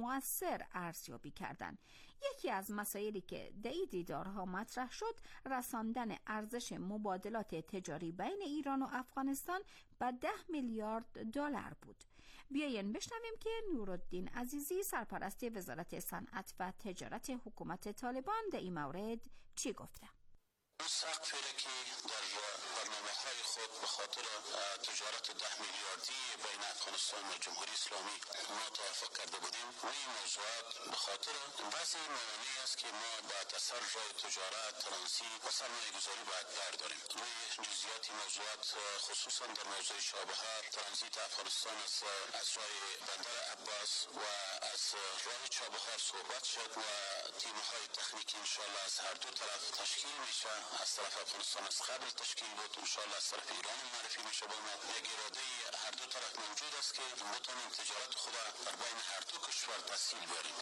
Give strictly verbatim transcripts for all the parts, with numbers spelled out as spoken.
مؤثر ارزیابی کردند. یکی از مسائلی که در این دیدارها مطرح شد رساندن ارزش مبادلات تجاری بین ایران و افغانستان به ده میلیارد دلار بود. بیاین بشنویم که نورالدین عزیزی سرپرست وزارت صنعت و تجارت حکومت طالبان در این مورد چی گفته؟ سقفی که در برنامه های خود به خاطر تجارت ده میلیاردی بین افغانستان و جمهوری اسلامی ما توافق کرده بودیم و این موضوعات به خاطر بعضی موانعی است که ما با اثر راه تجارت ترانزیت و سرمایه گذاری باید برداریم. روی جزئیات موضوعات خصوصا در موضوع چابهار ترانزیت افغانستان از از راه بندر عباس و از راه چابهار صحبت شد و تیم های تکنیکی ان شاء الله از هر دو طرف تشکیل میشه. از طرف افغانستان از قبل تشکیل بود، ان شاء الله از طرف ایران معرفی میشه. با ما یک اراده هر دو طرف موجود است که بتونیم تجارت خود در بین هر دو کشور تسهیل بیاریم.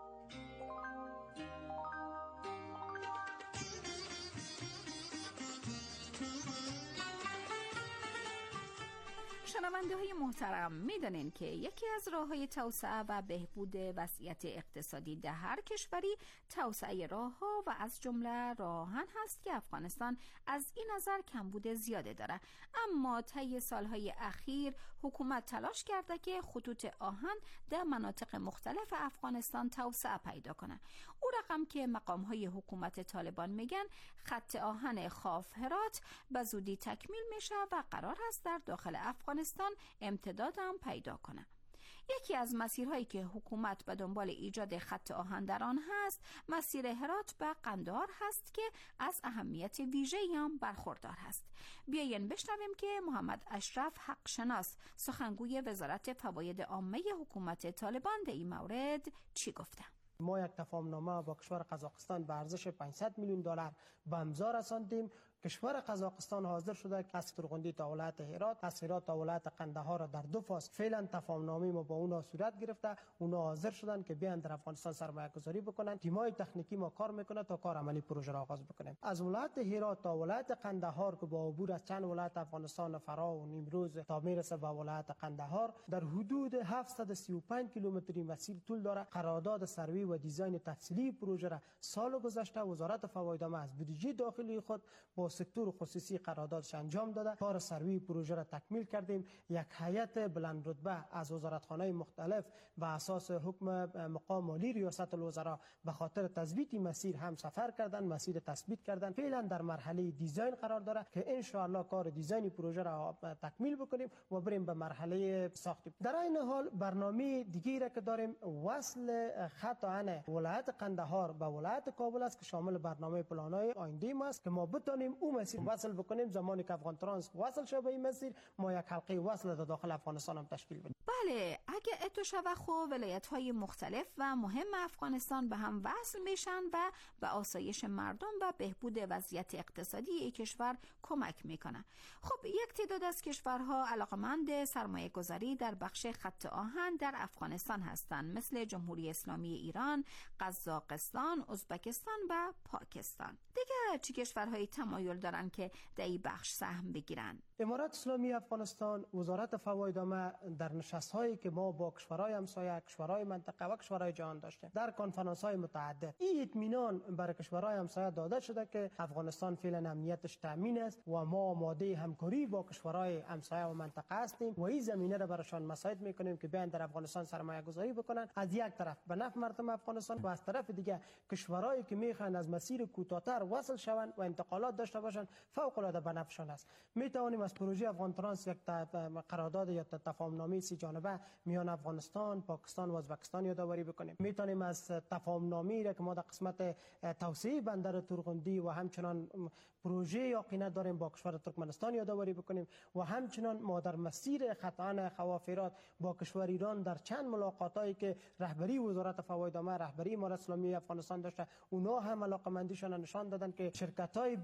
شنونده های محترم، میدانین که یکی از راه های توسعه و بهبود وضعیت اقتصادی در هر کشوری توسعه راه ها و از جمله راهن هست که افغانستان از این نظر کمبود زیاده داره. اما طی سالهای اخیر حکومت تلاش کرده که خطوط آهن در مناطق مختلف افغانستان توسعه پیدا کنه. او رقم که مقام های حکومت طالبان میگن خط آهن خاف هرات به زودی تکمیل میشه و قرار است در داخل افغانستان امتداد هم پیدا کنه. یکی از مسیرهایی که حکومت به دنبال ایجاد خط آهن در آن هست مسیر هرات به قندهار هست که از اهمیت ویژه‌ای هم برخوردار هست. بیاین بشنویم که محمد اشرف حق شناس سخنگوی وزارت فواید عامه حکومت طالبان در این مورد چی گفته؟ ما یک تفاهمنامه با کشور قزاقستان به ارزش پانصد میلیون دلار به امضا رساندیم. کشور قزاقستان حاضر شده که از فرغندی تا ولایت هرات، از هرات تا ولایت قندهار را در دو فاز فعلا تفاهمنامه ما با اونا صورت گرفته. اونا حاضر شدن که بیان در افغانستان سرمایه گذاری بکنن. تیمای تکنیکی ما کار میکنه تا کار عملی پروژه را آغاز بکنیم. از ولایت هرات تا ولایت قندهار که با عبور از چند ولایت افغانستان فرا و نیمروز تا میرسه به ولایت قندهار در حدود هفتصد و سی و پنج کیلومتری مسیر طول داره. قرارداد سروی و دیزاین تفصیلی پروژه را سال گذشته وزارت فواید عامه از بودجه داخلی خود با سکتور خصوصی قراردادش انجام داده. کار سروی پروژه را تکمیل کردیم. یک هیئت بلند رتبه از وزارتخانه‌های مختلف به اساس حکم مقام مالی ریاست الوزراء به خاطر تثبیت مسیر هم سفر کردن، مسیر تثبیت کردن. فعلا در مرحله دیزاین قرار داره که ان شاء الله کار دیزاین پروژه را تکمیل بکنیم و بریم به مرحله ساخت. در این حال برنامه دیگری را که داریم وصل خط آهن ولایت قندهار به ولایت کابل است که شامل برنامه پلان‌های آینده ما است که ما بتونیم اون مسیر وصل بکنیم. زمانی که افغان ترانس وصل شه به این مسیر ما یک حلقه وصل در داخل افغانستان هم تشکیل بدیم. بله، اگه اتو شوه خو ولایت‌های مختلف و مهم افغانستان به هم وصل میشن و به آسایش مردم و بهبود وضعیت اقتصادی این کشور کمک میکنه. خب یک تعداد از کشورها علاقمند سرمایه گذاری در بخش خط آهن در افغانستان هستند، مثل جمهوری اسلامی ایران، قزاقستان، ازبکستان و پاکستان. دیگه چه کشورهایی تمایل دارن که در این بخش سهم بگیرن؟ امارات اسلامی افغانستان، وزارت فواید عامه در نشست‌هایی که ما با کشورهای همسایه، کشورهای منطقه و کشورهای جهان داشتیم در کنفرانس‌های متعدد این اطمینان برای کشورهای همسایه داده شده که افغانستان فعلا امنیتش تامین است و ما آماده همکاری با کشورهای همسایه و منطقه هستیم و این زمینه را برایشان مساعد می‌کنیم که بیان در افغانستان سرمایه گذاری بکنن. از یک طرف به نفع مردم افغانستان و از طرف دیگه کشورهایی که میخوان از مسیر کوتاه‌تر وصل شوند و انتقالات داشته باشند فوق العاده به نفعشان است. میتوانیم از پروژه افغان ترانس یک قرارداد یا تفاهمنامه سی جانبه میان افغانستان، پاکستان و ازبکستان یادآوری بکنیم. میتونیم از تفاهمنامه‌ای را که ما در قسمت توسعه بندر تورغندی و همچنان پروژه یقینت داریم با کشور ترکمنستان یادآوری بکنیم و همچنان ما در مسیر خط آهن خوافرات با کشور ایران در چند ملاقاتایی که رهبری وزارت فواید عامه، رهبری امارات اسلامی افغانستان داشته، اونا هم علاقمندیشان نشان دادن که شرکت‌های بیرونی،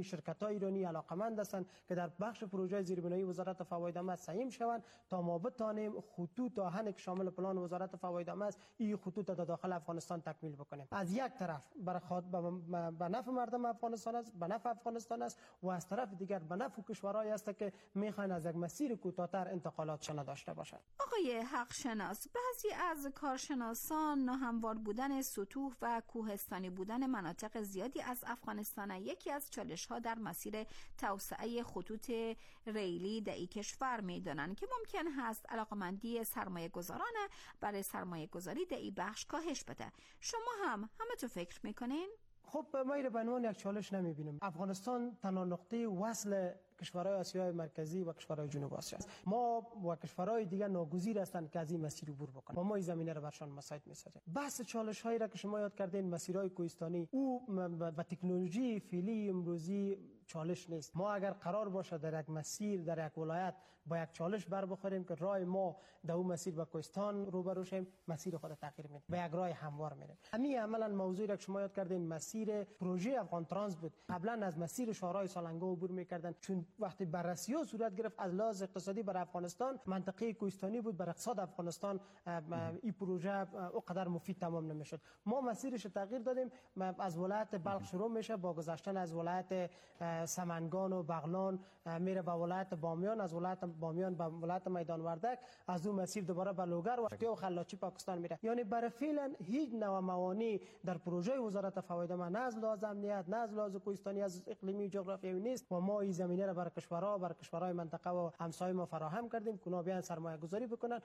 شرکت‌های ایرانی علاقمند هستند که در بخش پروژه زیربنایی وزارت فواید عامه سهیم شوند تا ما بتانیم خطوط آهن که شامل پلان وزارت فواید عامه است این خطوط در داخل افغانستان تکمیل بکنیم. از یک طرف برای به نفع مردم افغانستان است، به نفع افغانستان است و از طرف دیگر به نفع کشورهایی است که میخواین از یک مسیر کوتاه‌تر انتقالاتشان داشته باشند. آقای حق شناس، بعضی از کارشناسان ناهموار بودن سطوح و کوهستانی بودن مناطق زیادی از افغانستان یکی از چالش‌ها در مسیر توسعه خطوط ریلی در این کشور می‌دانند که ممکن است علاقمندی سرمایه‌گذاران برای سرمایه‌گذاری در این بخش کاهش بده. شما هم همه تو فکر می‌کنین؟ خب ما این به عنوان یک چالش نمی‌بینیم. افغانستان تنها نقطه وصل کشورهای آسیای مرکزی و کشورهای جنوب آسیا است. ما و کشورهای دیگر ناگزیر هستند که از این مسیر عبور بکنند و ما این زمینه را برشان مساعد می‌سازیم. بحث چالش‌هایی را که شما یاد کردین، مسیرهای کوهستانی، او با تکنولوژی فعلی امروزی چالش نیست. ما اگر قرار باشه در یک مسیر در یک ولایت با یک چالش بر بخوریم که راه ما در اون مسیر با کوهستان روبرو شیم، مسیر خود تغییر میده، به یک راه هموار میره. همین عملاً موضوعی را که شما یاد کردین مسیر پروژه افغان ترانس بود. قبلا از مسیر شاهراه سالنگو عبور می‌کردن، چون وقتی بررسی‌ها صورت گرفت از لحاظ اقتصادی برای افغانستان منطقه کوهستانی بود، برای اقتصاد افغانستان این پروژه اونقدر مفید تمام نمیشد. ما مسیرش تغییر دادیم، از ولایت بلخ شروع میشه با گذشتن از ولایت سمنگان و بغلان میره به ولایت بامیان، از ولایت بامیان به ولایت میدان وردک، از اون مسیر دوباره به لوگر و خلاچی پاکستان میره. یعنی برای فعلا هیچ نوع موانع در پروژه وزارت فواید عامه نه از لحاظ امنیت نه از لحاظ کوهستانی از اقلیمی و جغرافیایی نیست و ما این زمینه را برای کشورها برای کشورهای منطقه و همسایه ما فراهم کردیم که اونا بیان سرمایه گذاری بکنن.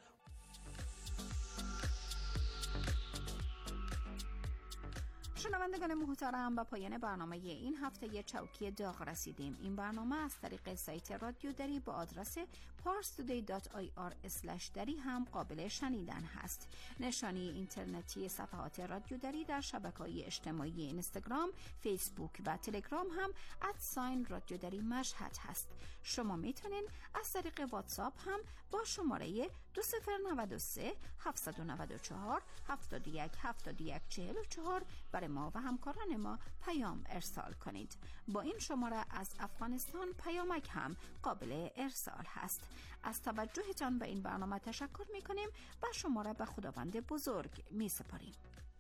شنوندگان محترم، به پایان برنامه این هفته چوکی داغ رسیدیم. این برنامه از طریق سایت رادیو دری با آدرس پارس تودی دات آی آر اسلش دری هم قابل شنیدن هست. نشانی اینترنتی صفحات رادیو دری در شبکه‌های اجتماعی اینستاگرام، فیسبوک و تلگرام هم ادساین رادیو دری مشهد هست. شما میتونین از طریق واتساپ هم با شماره دو صفر نه سه هفت نه چهار هفت یک هفت یک چهار چهار برای ما و همکاران ما پیام ارسال کنید. با این شماره از افغانستان پیامک هم قابل ارسال هست. از توجهتان به این برنامه تشکر میکنیم و شما را به خداوند بزرگ می سپاریم.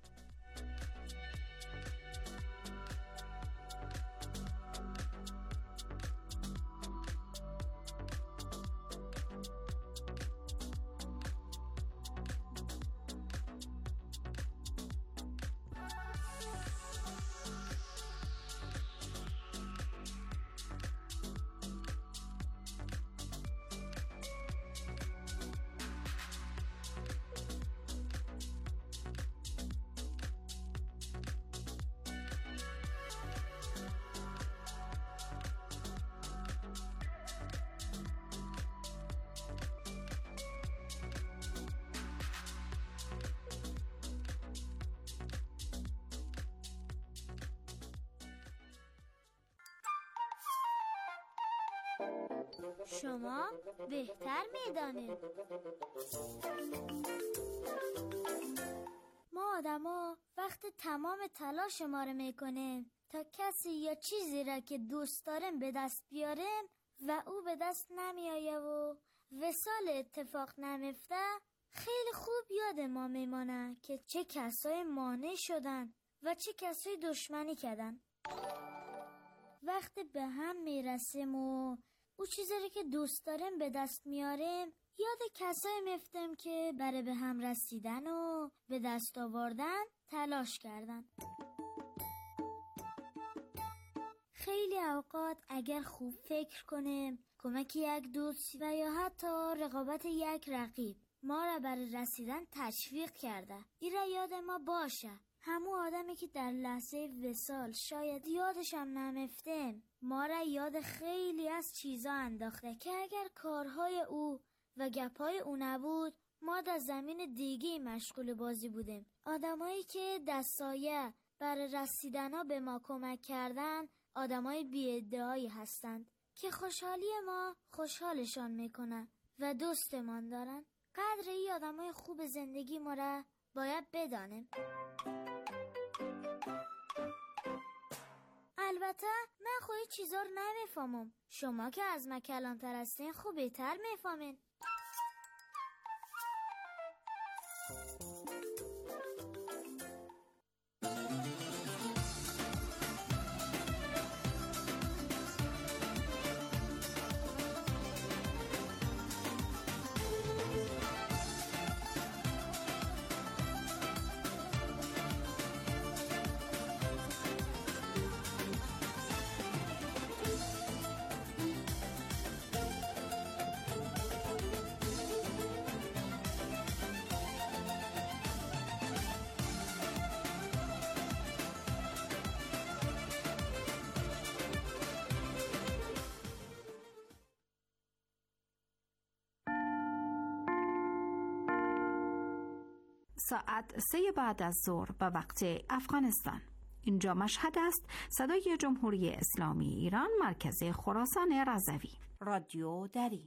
شما بهتر میدانید. ما آدما وقت تمام تلاش ما رو میکنیم تا کسی یا چیزی را که دوست داریم به دست بیاریم و او به دست نمیآیه و وصال اتفاق نمیفته. خیلی خوب یاد ما میمانه که چه کسای مانع شدن و چه کسای دشمنی کردن. وقتی به هم میرسیم و او چیزی که دوست داریم به دست میاریم، یاد کسایی میفتیم که برای به هم رسیدن و به دست آوردن تلاش کردن. خیلی اوقات اگر خوب فکر کنیم، کمک یک دوست و یا حتی رقابت یک رقیب ما را برای رسیدن تشویق کرده. این را یاد ما باشه. همون آدمی که در لحظه وصال شاید یادش هم نمیفتیم، ما را یاد خیلی از چیزا انداخته که اگر کارهای او و گپای او نبود، ما در زمین دیگه مشغول بازی بودیم. آدمایی که دستایه برای رسیدن به ما کمک کردن، آدمای بی‌ادعایی هستند که خوشحالی ما خوشحالشان میکنن و دوستمان دارن. قدر این آدمای خوب زندگی ما را باید بدانیم. البته من خودی چیزا رو نمیفهمم. شما که از من کلانتر هستین خوب بهتر میفهمین. ساعت سه بعد از ظهر به وقت افغانستان. اینجا مشهد است. صدای جمهوری اسلامی ایران، مرکز خراسان رضوی. رادیو دری.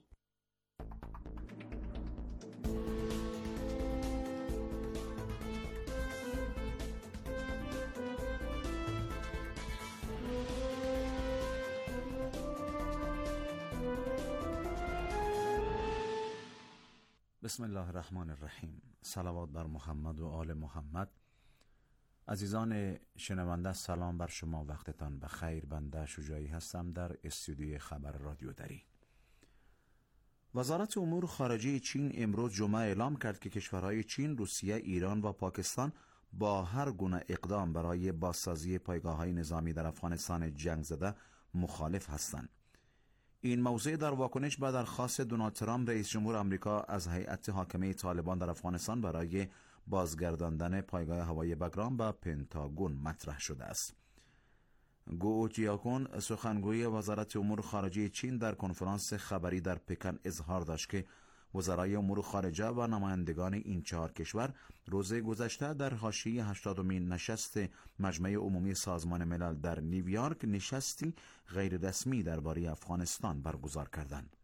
بسم الله الرحمن الرحیم. صلوات بر محمد و آل محمد. عزیزان شنونده، سلام بر شما، وقتتان بخیر. بنده شجاعی هستم در استودیوی خبر رادیو دری. وزارت امور خارجه چین امروز جمعه اعلام کرد که کشورهای چین، روسیه، ایران و پاکستان با هر گونه اقدام برای بازسازی پایگاه‌های نظامی در افغانستان جنگ زده مخالف هستند. این موضوع در واکنش به درخواست دونالد ترامپ رئیس جمهور آمریکا از هیئت حاکمه طالبان در افغانستان برای بازگرداندن پایگاه هوایی بگرام به پنتاگون مطرح شده است. گو جیاکون، سخنگوی وزارت امور خارجه چین، در کنفرانس خبری در پکن اظهار داشت که وزرای امور خارجه و نمایندگان این چهار کشور روز گذشته در حاشیه هشتادمین نشست مجمع عمومی سازمان ملل در نیویورک نشستی غیر رسمی درباره افغانستان برگزار کردند.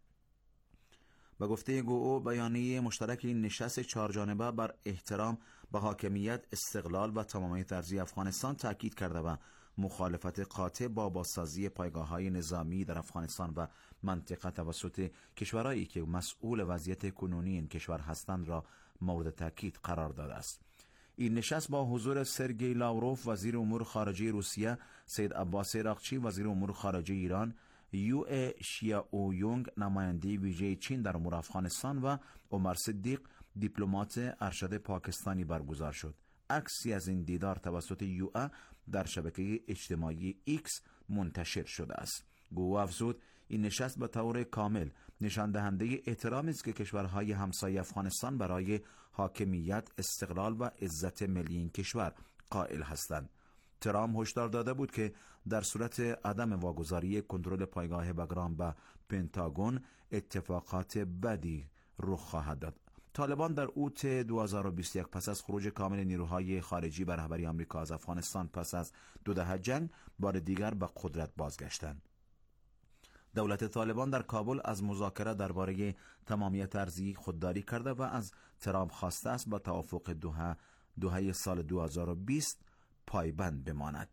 به گفته گو، بیانیه مشترک این نشست چهارجانبه بر احترام به حاکمیت، استقلال و تمامیت ارضی افغانستان تاکید کرده و مخالفت قاطع با بازسازی پایگاه‌های نظامی در افغانستان و منطقه توسط کشورهایی که مسئول وضعیت کنونی این کشور هستند را مورد تاکید قرار داده است. این نشست با حضور سرگئی لاوروف وزیر امور خارجه روسیه، سید عباس عراقچی وزیر امور خارجه ایران، یو شیائویونگ نماینده ویژه چین در امور افغانستان و عمر صدیق دیپلمات ارشد پاکستانی برگزار شد. عکسی از این دیدار توسط یو در شبکه اجتماعی ایکس منتشر شده است. گو افزود این نشست به طور کامل نشان دهنده احترامی است که کشورهای همسایه افغانستان برای حاکمیت، استقلال و عزت ملی این کشور قائل هستند. ترامپ هشدار داده بود که در صورت عدم واگذاری کنترل پایگاه بگرام به پنتاگون اتفاقات بدی رخ خواهد داد. طالبان در اوت دو هزار و بیست و یک پس از خروج کامل نیروهای خارجی به رهبری آمریکا از افغانستان پس از دو دهه جنگ بار دیگر به قدرت بازگشتند. دولت طالبان در کابل از مذاکره درباره تمامیت ارضی خودداری کرده و از ترامپ خواسته است با توافق دوحه دوحه سال دو هزار و بیست پایبند بماند.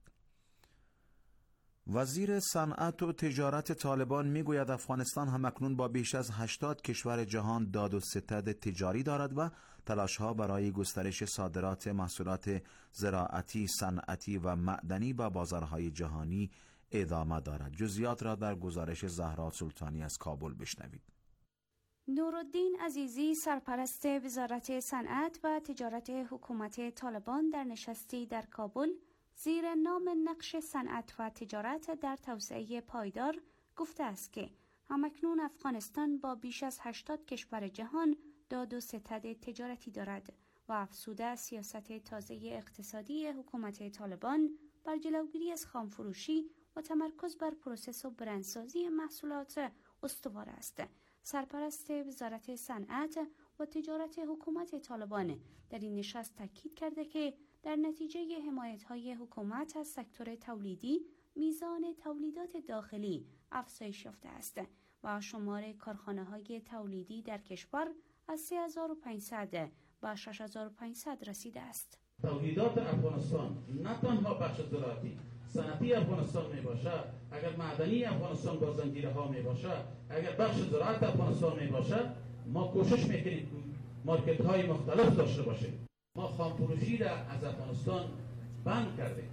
وزیر صنعت و تجارت طالبان میگوید افغانستان همکنون با بیش از هشتاد کشور جهان داد و ستد تجاری دارد و تلاش‌ها برای گسترش صادرات محصولات زراعتی، صنعتی و معدنی به بازارهای جهانی ادامه دارد. جزئیات را در گزارش زهرا سلطانی از کابل بشنوید. نورالدین عزیزی، سرپرست وزارت صنعت و تجارت حکومت طالبان، در نشستی در کابل زیر نام نقش صنعت و تجارت در توسعه پایدار گفته است که همکنون افغانستان با بیش از هشتاد کشور جهان داد و ستد تجارتی دارد و افزوده سیاست تازه اقتصادی حکومت طالبان بر جلوگیری از خامفروشی و تمرکز بر پروسس و برندسازی محصولات استوار است. سرپرست وزارت صنعت و تجارت حکومت طالبان در این نشست تاکید کرده که در نتیجه حمایت‌های حکومت از سکتور تولیدی میزان تولیدات داخلی افزایش یافته است و شمار کارخانه‌های تولیدی در کشور از سه هزار و پانصد به شش هزار و پانصد رسیده است. تولیدات افغانستان نه تنها بخش زراعتی، صنعتی افغانستان می باشد، اگر معدنی افغانستان با زنجیره ها می باشد، اگر بخش زراعت افغانستان می باشد، ما کوشش میکنیم مارکت های مختلف داشته باشیم. ما خام فروشی را از افغانستان بند کردیم.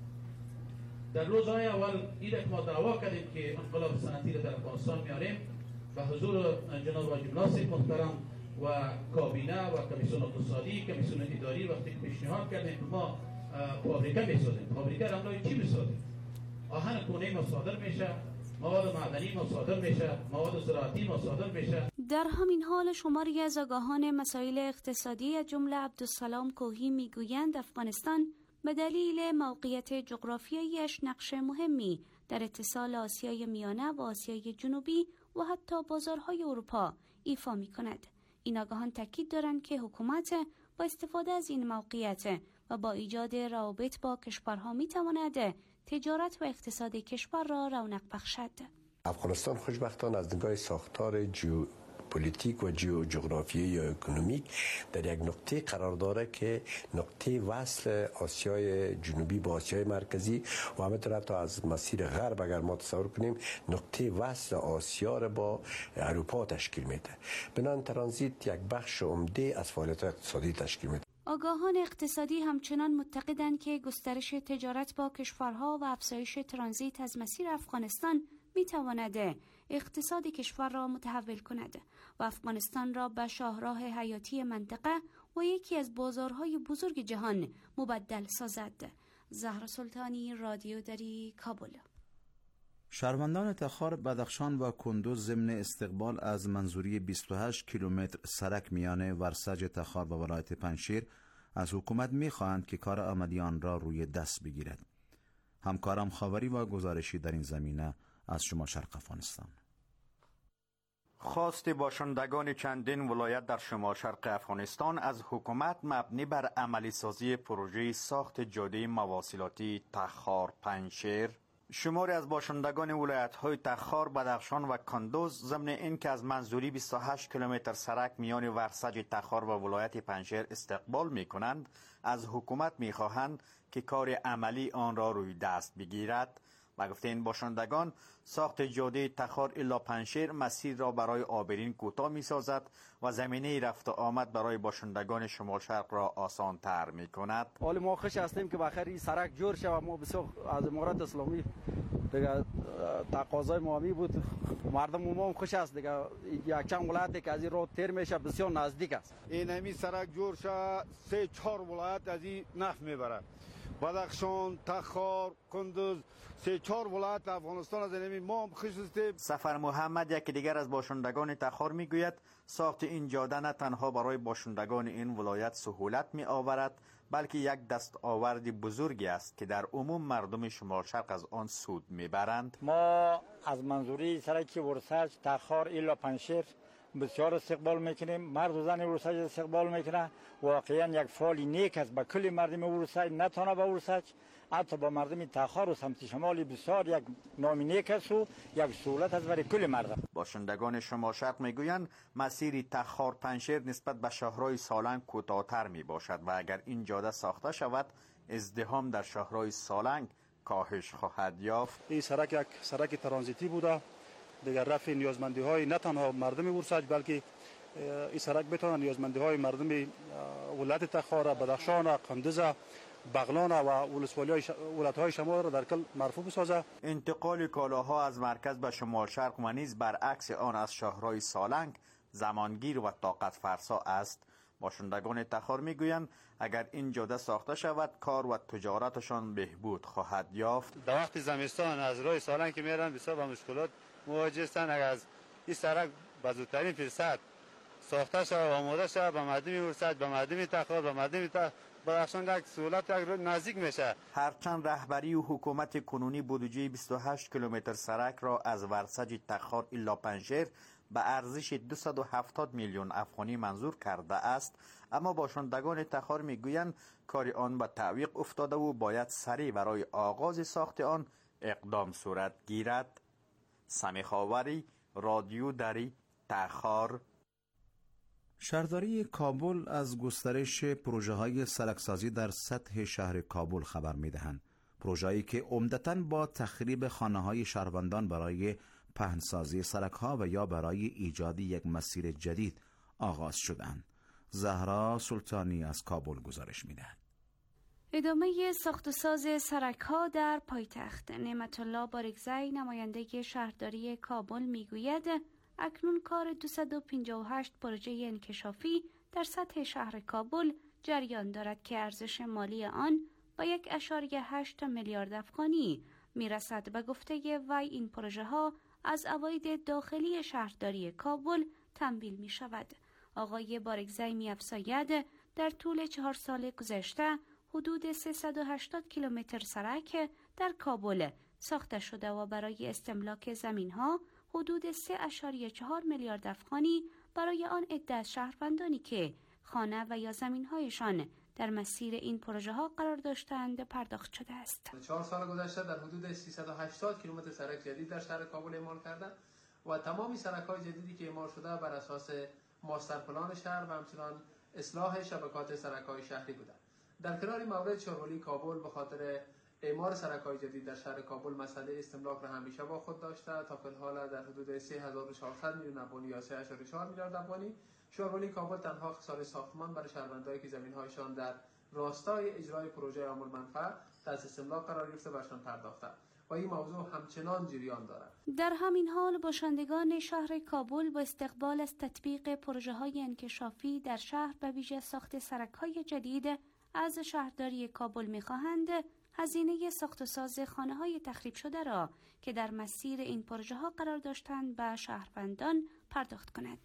در روزهای اول ایده که ما دعوا کردیم که انقلاب صنعتی را در افغانستان میاریم و حضور جناب واجب ناصر محترم و کابینه و کمیسیون اقتصادی، کمیسیون اداری وقتی که پیشنهاد کردیم که ما فابریکه میسازیم. فابریکه را برای چی میسازیم؟ آهن کونه مصادر میشه، مواد معدنی مصادر میشه، مواد زراعتی مصادر میشه. در همین حال شماری از آگاهان مسائل اقتصادی از جمله عبدالسلام کوهی میگویند افغانستان به دلیل موقعیت جغرافیاییش نقش مهمی در اتصال آسیای میانه و آسیای جنوبی و حتی بازارهای اروپا ایفا می کند. این آگاهان تاکید دارند که حکومت با استفاده از این موقعیت و با ایجاد روابط با کشورها می تواند تجارت و اقتصاد کشور را رونق بخشد. افغانستان خوشبختانه از نگاه ساختار جیو پلیتیک و جیو جغرافیایی یا اکنومیک در یک نقطه قرار داره که نقطه وصل آسیای جنوبی با آسیای مرکزی و همینطور حتی از مسیر غرب اگر ما تصور کنیم نقطه وصل آسیا را با اروپا تشکیل میده. بنابراین ترانزیت یک بخش عمده از فعالیت اقتصادی تشکیل میده. آگاهان اقتصادی همچنان معتقدند که گسترش تجارت با کشورها و افزایش ترانزیت از مسیر افغانستان می تواند اقتصاد کشور را متحول کند و افغانستان را به شاهراه حیاتی منطقه و یکی از بازارهای بزرگ جهان مبدل سازد. زهرا سلطانی، رادیو دری، کابل. شهروندان تخار، بدخشان و کندوز ضمن استقبال از منظوری بیست و هشت کیلومتر سرک میان ورسج تخار و ولایت پنجشیر از حکومت می‌خواهند که کار عملی آن را روی دست بگیرد. همکارم خاوری و گزارشی در این زمینه از شما شرق افغانستان. خواست باشندگان چندین ولایت در شمال شرق افغانستان از حکومت مبنی بر عملی سازی پروژه ساخت جاده مواصلاتی تخار پنجشیر. شماری از باشندگان ولایت‌های تخار، بدخشان و کندوز ضمن اینکه از منظوری بیست و هشت کیلومتر سرک میان ورسج تخار و ولایت پنجشیر استقبال می‌کنند، از حکومت می‌خواهند که کار عملی آن را روی دست بگیرد. و گفته این باشندگان ساخت جاده تخار الی پنجشیر مسیر را برای عابرین کوتاه می سازد و زمینه رفت و آمد برای باشندگان شمال شرق را آسان تر می کند. حالی ما خوش هستیم که بخیر این سرک جور شد و ما بسیار از امارت اسلامی دیگه تقاضای ما می بود، مردم ما هم خوش است دیگه. یک چند ولایتی که از این راه تیر میشه بسیار نزدیک است. این همین سرک جور شد سه چهار ولایت از این نفع میبرد. بدخشان، تخار، کندوز، سه چهار ولایت افغانستان از این ما هم خوش هستیم. سفر محمد یکی دیگر از باشندگان تخار میگوید ساخت این جاده نه تنها برای باشندگان این ولایت سهولت می آورد بلکه یک دستاورد بزرگی است که در عموم مردم شمال شرق از آن سود میبرند. ما از منظوری سرک ورسج تخار الی پنجشیر بسیار استقبال میکنیم. مرد و زن ورسج استقبال میکنه. واقعا یک فعالی نیک است به کل مردم ورسج، نه تنها به ورسج، حتی با مردم تخار و سمت شمالی بسیار یک نام نیک است و یک سهولت است برای کل مردم. باشندگان شمال شرق میگویند مسیر تخار پنجشیر نسبت به شهرهای سالنگ کوتاه‌تر می باشد و اگر این جاده ساخته شود ازدحام در شهرهای سالنگ کاهش خواهد یافت. این سرک یک سرک ترانزیتی بوده دیگر رفع نیازمندی های نه تنها مردم ورسج بلکه این سرک بتونه نیازمندی های مردم ولایت تخار، بدخشان، کندوز، بغلان و ولایت‌های شمال را در کل مرفوع بسازه. انتقال کالاها از مرکز به شمال شرق و نیز برعکس آن از شهرهای سالنگ زمانگیر و طاقت فرسا است. باشندگان تخار میگویند اگر این جاده ساخته شود کار و تجارتشان بهبود خواهد یافت. در وقت زمستان از راه سالنگ که میرن بسیار با مشکلات مواجه هستند. اگر از این سرک به زودترین فرصت ساخته شود و آماده شود به مردم ورسج، به مردم تخار، به مردم بدخشان یک سهولت یک نزدیک میشه. هرچند رهبری و حکومت کنونی بودجه بیست و هشت کیلومتر سرک را از ورسج تخار الی پنجشیر به ارزش دویست و هفتاد میلیون افغانی منظور کرده است، اما باشندگان تخار میگویند کار آن به تعویق افتاده و باید سریع برای آغاز ساخت آن اقدام صورت گیرد. سمی خاوری، رادیو دری، تخار. شهرداری کابل از گسترش پروژه های سرکسازی در سطح شهر کابل خبر می دهند. پروژه‌ای که عمدتاً با تخریب خانه‌های شهروندان برای پهنسازی سرک‌ها و یا برای ایجاد یک مسیر جدید آغاز شدند. زهرا سلطانی از کابل گزارش می‌دهد. ادامه ساخت و ساز سرک‌ها در پایتخت. نعمت الله بارگزی نماینده شهرداری کابل میگوید اکنون کار دویست و پنجاه و هشت پروژه انکشافی در سطح شهر کابل جریان دارد که ارزش مالی آن با یک اشاریه هشت میلیارد افغانی میرسد. به گفته وی این پروژه ها از عواید داخلی شهرداری کابل تمویل می شود. آقای بارگزی می افزاید در طول چهار سال گذشته حدود سیصد و هشتاد کیلومتر سرک در کابل ساخته شده و برای استملاک زمین ها حدود سه اشاریه چهار میلیارد افغانی برای آن عده از شهروندانی که خانه و یا زمین هایشان در مسیر این پروژه ها قرار داشتند پرداخت شده است. چهار سال گذشته در حدود سیصد و هشتاد کیلومتر سرک جدید در شهر کابل اعمال کرده و تمامی سرک‌های جدیدی که اعمال شده بر اساس ماستر پلان شهر و همچنان اصلاح شبکات سرک‌های شهری بوده. در کنار مورد شارولی کابل به خاطر اعمار سرک‌های جدید در شهر کابل مسئله استملاک را همیشه با خود داشته. تا فی‌الحال در حدود سه هزار و چهارصد میلیون افغانی یا سه اشاریه چهار میلیارد افغانی شارولی کابل تنها خسارت ساختمان برای شهروندانی که زمین‌هایشان در راستای اجرای پروژه عامل منفعه تحت استملاک قرار گرفته برشان پرداخته و این موضوع همچنان جریان دارد. در همین حال باشندگان شهر کابل با استقبال از تطبیق پروژه‌های انکشافی در شهر به ویژه ساخت سرک‌های جدید از شهرداری کابل می‌خواهند هزینه ساخت و ساز خانه‌های تخریب شده را که در مسیر این پروژه‌ها قرار داشتند به شهروندان پرداخت کنند.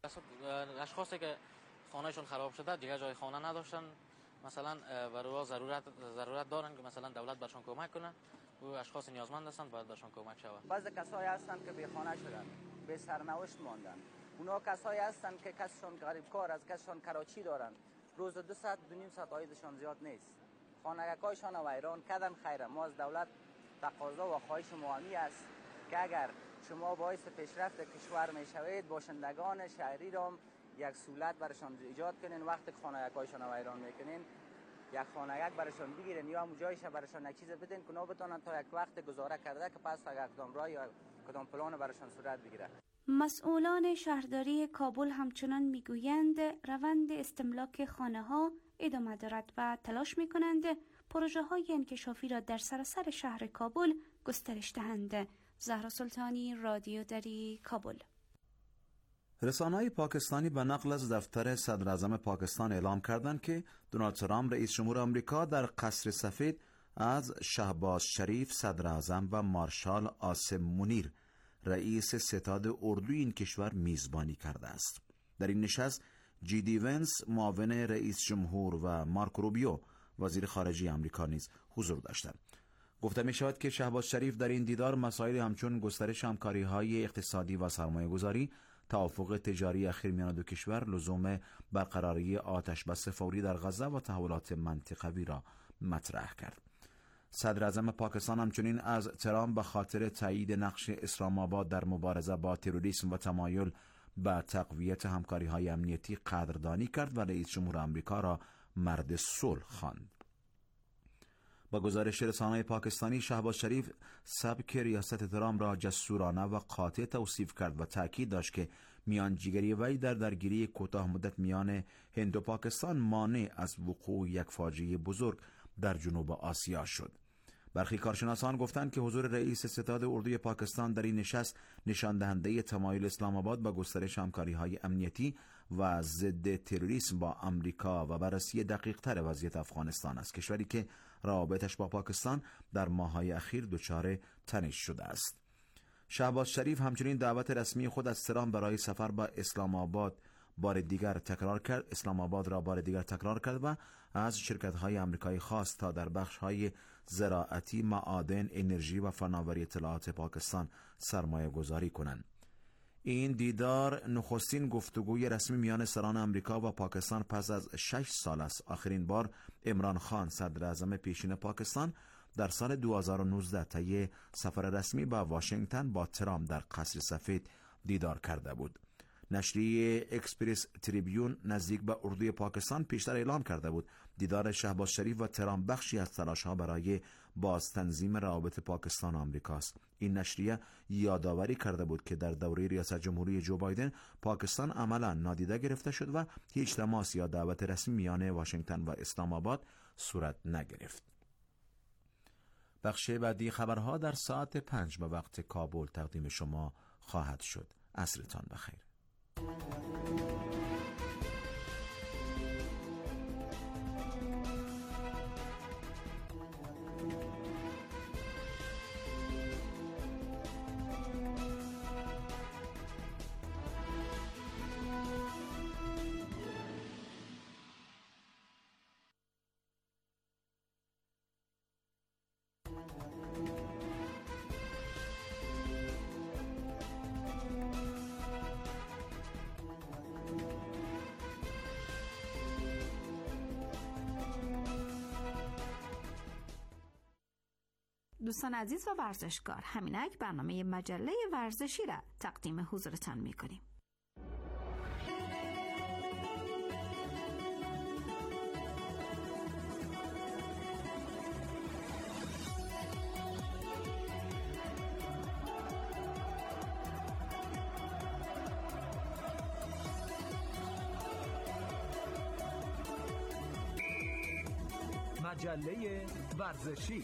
اشخاصی که خانه‌شون خراب شده دیگه جای خانه نداشتن، مثلا برای ضرورت ضرورت دارن که مثلا دولت برشون کمک کنه. او اشخاص نیازمند هستند باید برشون کمک شود. بعضی کسایی هستند که بی خانه شدند، بی سرنوشت ماندند. اونا کسایی هستند که کسشون غریب کار از کسشون کراچی دارند. روز دو ساعت دو نیم ساعت عایدشان زیاد نیست. خانگاهایشان ویران کردن. خیر ما از دولت تقاضا و خواهش مهمی است که اگر شما باعث پیشرفت کشور میشوید باشندگان شهری را یک سهولت برشان ایجاد کنین. وقتی خانگاهایشان ویران میکنین یک خانگاه برشان بگیرین یا هم جایش برشان یک چیز بدین که اونا بتونن تا یک وقت گذاره کرده که پس اگر کدام راه یا کدام پلان برشان صورت بگیره. مسئولان شهرداری کابل همچنان میگویند روند استملاک خانه ها ادامه دارد و تلاش میکنند پروژه های انکشافی را در سراسر شهر کابل گسترش دهند. زهرا سلطانی، رادیو دری، کابل. رسانه‌های پاکستانی به نقل از دفتر صدر اعظم پاکستان اعلام کردند که دونالد ترامپ رئیس جمهور آمریکا در قصر سفید از شهباز شریف صدر اعظم و مارشال عاصم منیر رئیس ستاد اردوی این کشور میزبانی کرده است. در این نشست جی دی ونس معاون رئیس جمهور و مارک روبیو وزیر خارجه آمریکا نیز حضور داشتند. گفته می شود که شهباز شریف در این دیدار مسائل همچون گسترش همکاری‌های اقتصادی و سرمایه‌گذاری، توافق تجاری اخیر میان دو کشور، لزوم برقراری آتش بس فوری در غزه و تحولات منطقوی را مطرح کرد. صدر اعظم پاکستان همچنین از ترامپ به خاطر تایید نقش اسلام آباد در مبارزه با تروریسم و تمایل به تقویت همکاری‌های امنیتی قدردانی کرد و رئیس جمهور آمریکا را مرد صلح خواند. با گزارش رسانه‌های پاکستانی، شهباز شریف سبک ریاست ترامپ را جسورانه و قاطع توصیف کرد و تاکید داشت که میانجیگری وی در درگیری کوتاه مدت میان هند و پاکستان مانع از وقوع یک فاجعه بزرگ در جنوب آسیا شد. برخی کارشناسان گفتند که حضور رئیس ستاد اردوی پاکستان در این نشست نشان دهنده تمایل اسلام آباد با گسترش همکاری‌های امنیتی و ضد تروریسم با آمریکا و بررسی دقیق‌تر وضعیت افغانستان است، کشوری که روابطش با پاکستان در ماه‌های اخیر دچار تنش شده است. شهباز شریف همچنین دعوت رسمی خود از ترامپ برای سفر به اسلام آباد بار دیگر تکرار کرد اسلام آباد را بار دیگر تکرار کرد و از شرکت‌های آمریکایی خواست تا در بخش‌های زراعتی، معادن، انرژی و فناوری اطلاعات پاکستان سرمایه گذاری کنند. این دیدار نخستین گفتگوی رسمی میان سران آمریکا و پاکستان پس از شش سال است. آخرین بار عمران خان صدر اعظم پیشین پاکستان در سال دو هزار و نوزده طی سفر رسمی به واشنگتن با ترامپ در قصر سفید دیدار کرده بود. نشریه اکسپرس تریبیون نزدیک به اردوی پاکستان پیشتر اعلام کرده بود دیدار شهباز شریف و ترامپ بخشی از تلاش‌ها برای باز تنظیم روابط پاکستان و آمریکاست. این نشریه یادآوری کرده بود که در دوره ریاست جمهوری جو بایدن پاکستان عملا نادیده گرفته شد و هیچ تماس یا دعوت رسمی میان واشنگتن و اسلام آباد صورت نگرفت. بخش بعدی خبرها در ساعت پنج به وقت کابل تقدیم شما خواهد شد. عصرتان بخیر. دوستان عزیز و ورزشکار، همینک برنامه مجله ورزشی را تقدیم حضورتان می‌کنیم. مجله ورزشی.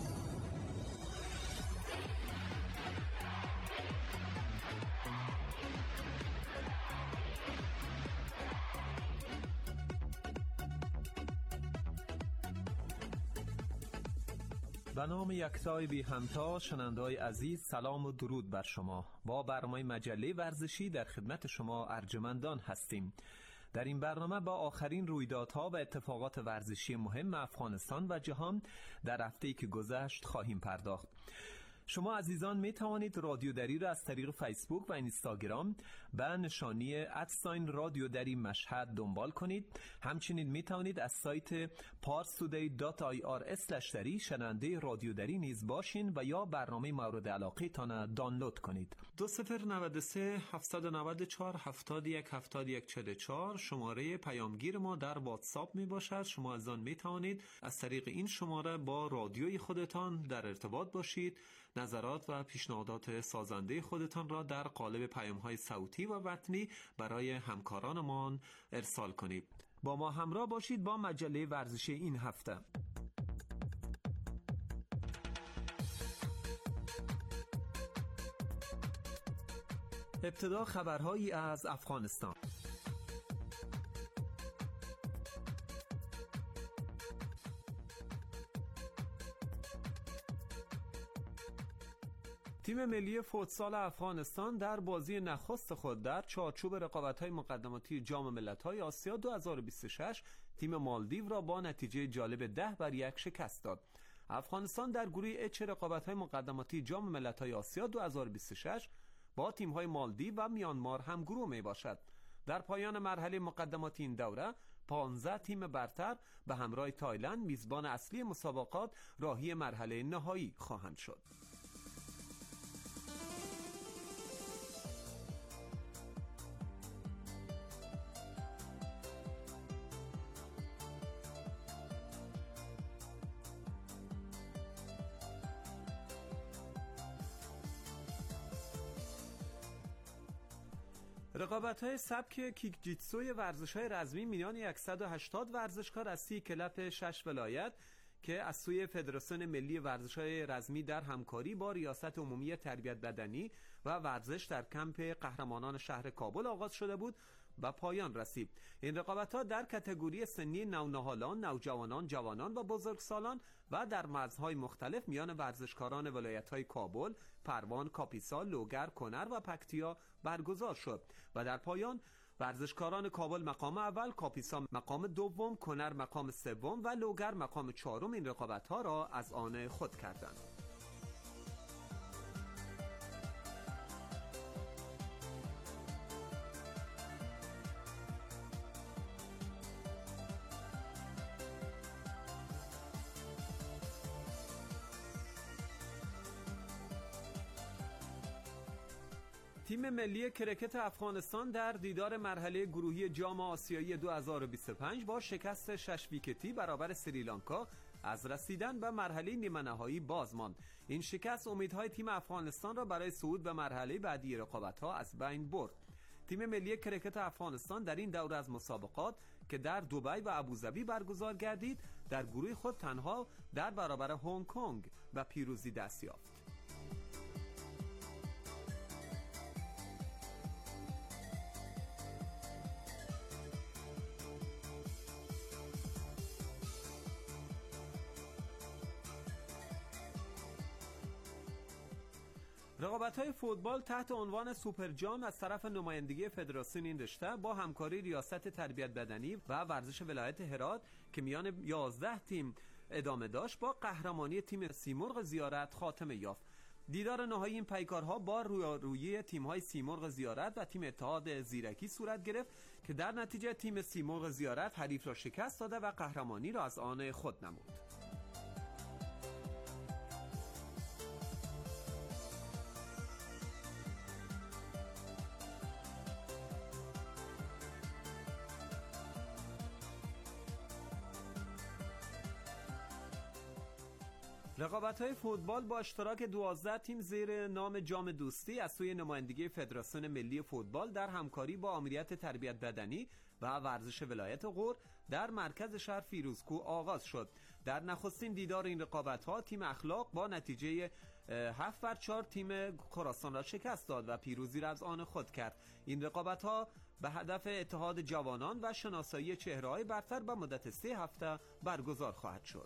به نام یکتای بی همتا، شنونده‌های عزیز، سلام و درود بر شما. با برنامه مجله ورزشی در خدمت شما ارجمندان هستیم. در این برنامه با آخرین رویدادها و اتفاقات ورزشی مهم افغانستان و جهان در هفته‌ای که گذشت خواهیم پرداخت. شما عزیزان می توانید رادیو دری را از طریق فیسبوک و اینستاگرام به نشانی ادساین رادیو دری مشهد دنبال کنید. همچنین می توانید از سایت پارس تودی دات آی آر اسلش دری شنونده رادیو دری نیز باشین و یا برنامه مورد علاقه تان دانلود کنید. دو صفر نود سه هفتصد و نود و چهار هفتاد و یک هفتاد و یک چهل و چهار شماره پیامگیر ما در واتساپ می باشد. شما از آن می توانید از طریق این شماره با رادیوی خودتان در ارتباط باشید. نظرات و پیشنهادات سازنده خودتان را در قالب پیام‌های صوتی و متنی برای همکارانمان ارسال کنید. با ما همراه باشید با مجله ورزشی این هفته. ابتدا خبرهایی از افغانستان. تیم ملی فوتسال افغانستان در بازی نخست خود در چارچوب رقابت‌های مقدماتی جام ملت‌های آسیا دو هزار و بیست و شش تیم مالدیو را با نتیجه جالب ده بر یک شکست داد. افغانستان در گروه اچ رقابت‌های مقدماتی جام ملت‌های آسیا دو هزار و بیست و شش با تیم‌های مالدیو و میانمار هم گروه میباشد. در پایان مرحله مقدماتی این دوره پانزده تیم برتر به همراه تایلند میزبان اصلی مسابقات راهی مرحله نهایی خواهند شد. رقابت‌های سبک کیک جیتسوی ورزش‌های رزمی میان صد و هشتاد ورزشکار از سی کلب شش ولایت که از سوی فدراسیون ملی ورزش‌های رزمی در همکاری با ریاست عمومی تربیت بدنی و ورزش در کمپ قهرمانان شهر کابل آغاز شده بود و پایان رسید. این رقابت‌ها در کاتگوری سنی نونهالان، نوجوانان، جوانان و بزرگسالان و در مرزهای مختلف میان ورزشکاران ولایت‌های کابل، پروان، کاپیسا، لوگر، کنر و پکتیا برگزار شد و در پایان ورزشکاران کابل مقام اول، کاپیسا مقام دوم، کنر مقام سوم و لوگر مقام چهارم این رقابت‌ها را از آن خود کردند. تیم ملی کرکت افغانستان در دیدار مرحله گروهی جام آسیایی دو هزار و بیست و پنج با شکست شش ویکتی برابر سریلانکا از رسیدن به مرحله نیمه نهایی باز ماند. این شکست امیدهای تیم افغانستان را برای صعود به مرحله بعدی رقابت‌ها از بین برد. تیم ملی کرکت افغانستان در این دوره از مسابقات که در دبی و ابوظبی برگزار گردید، در گروه خود تنها در برابر هنگ کنگ و پیروزی دست یافت. رقابت‌های فوتبال تحت عنوان سوپر جام از طرف نمایندگی فدراسیون این رشته با همکاری ریاست تربیت بدنی و ورزش ولایت هرات که میان یازده تیم ادامه داشت با قهرمانی تیم سیمرغ زیارت خاتمه یافت. دیدار نهایی این پیکارها با رویارویی تیم‌های سیمرغ زیارت و تیم اتحاد زیرکی صورت گرفت که در نتیجه تیم سیمرغ زیارت حریف را شکست داده و قهرمانی را از آن خود نمود. رقابت‌های فوتبال با اشتراک دوازده تیم زیر نام جام دوستی از سوی نمایندگی فدراسیون ملی فوتبال در همکاری با آمریت تربیت بدنی و ورزش ولایت غور در مرکز شهر فیروزکوه آغاز شد. در نخستین دیدار این رقابت‌ها تیم اخلاق با نتیجه هفت بر چهار تیم خراسان را شکست داد و پیروزی را از آن خود کرد. این رقابت‌ها به هدف اتحاد جوانان و شناسایی چهره‌های برتر به مدت سه هفته برگزار خواهد شد.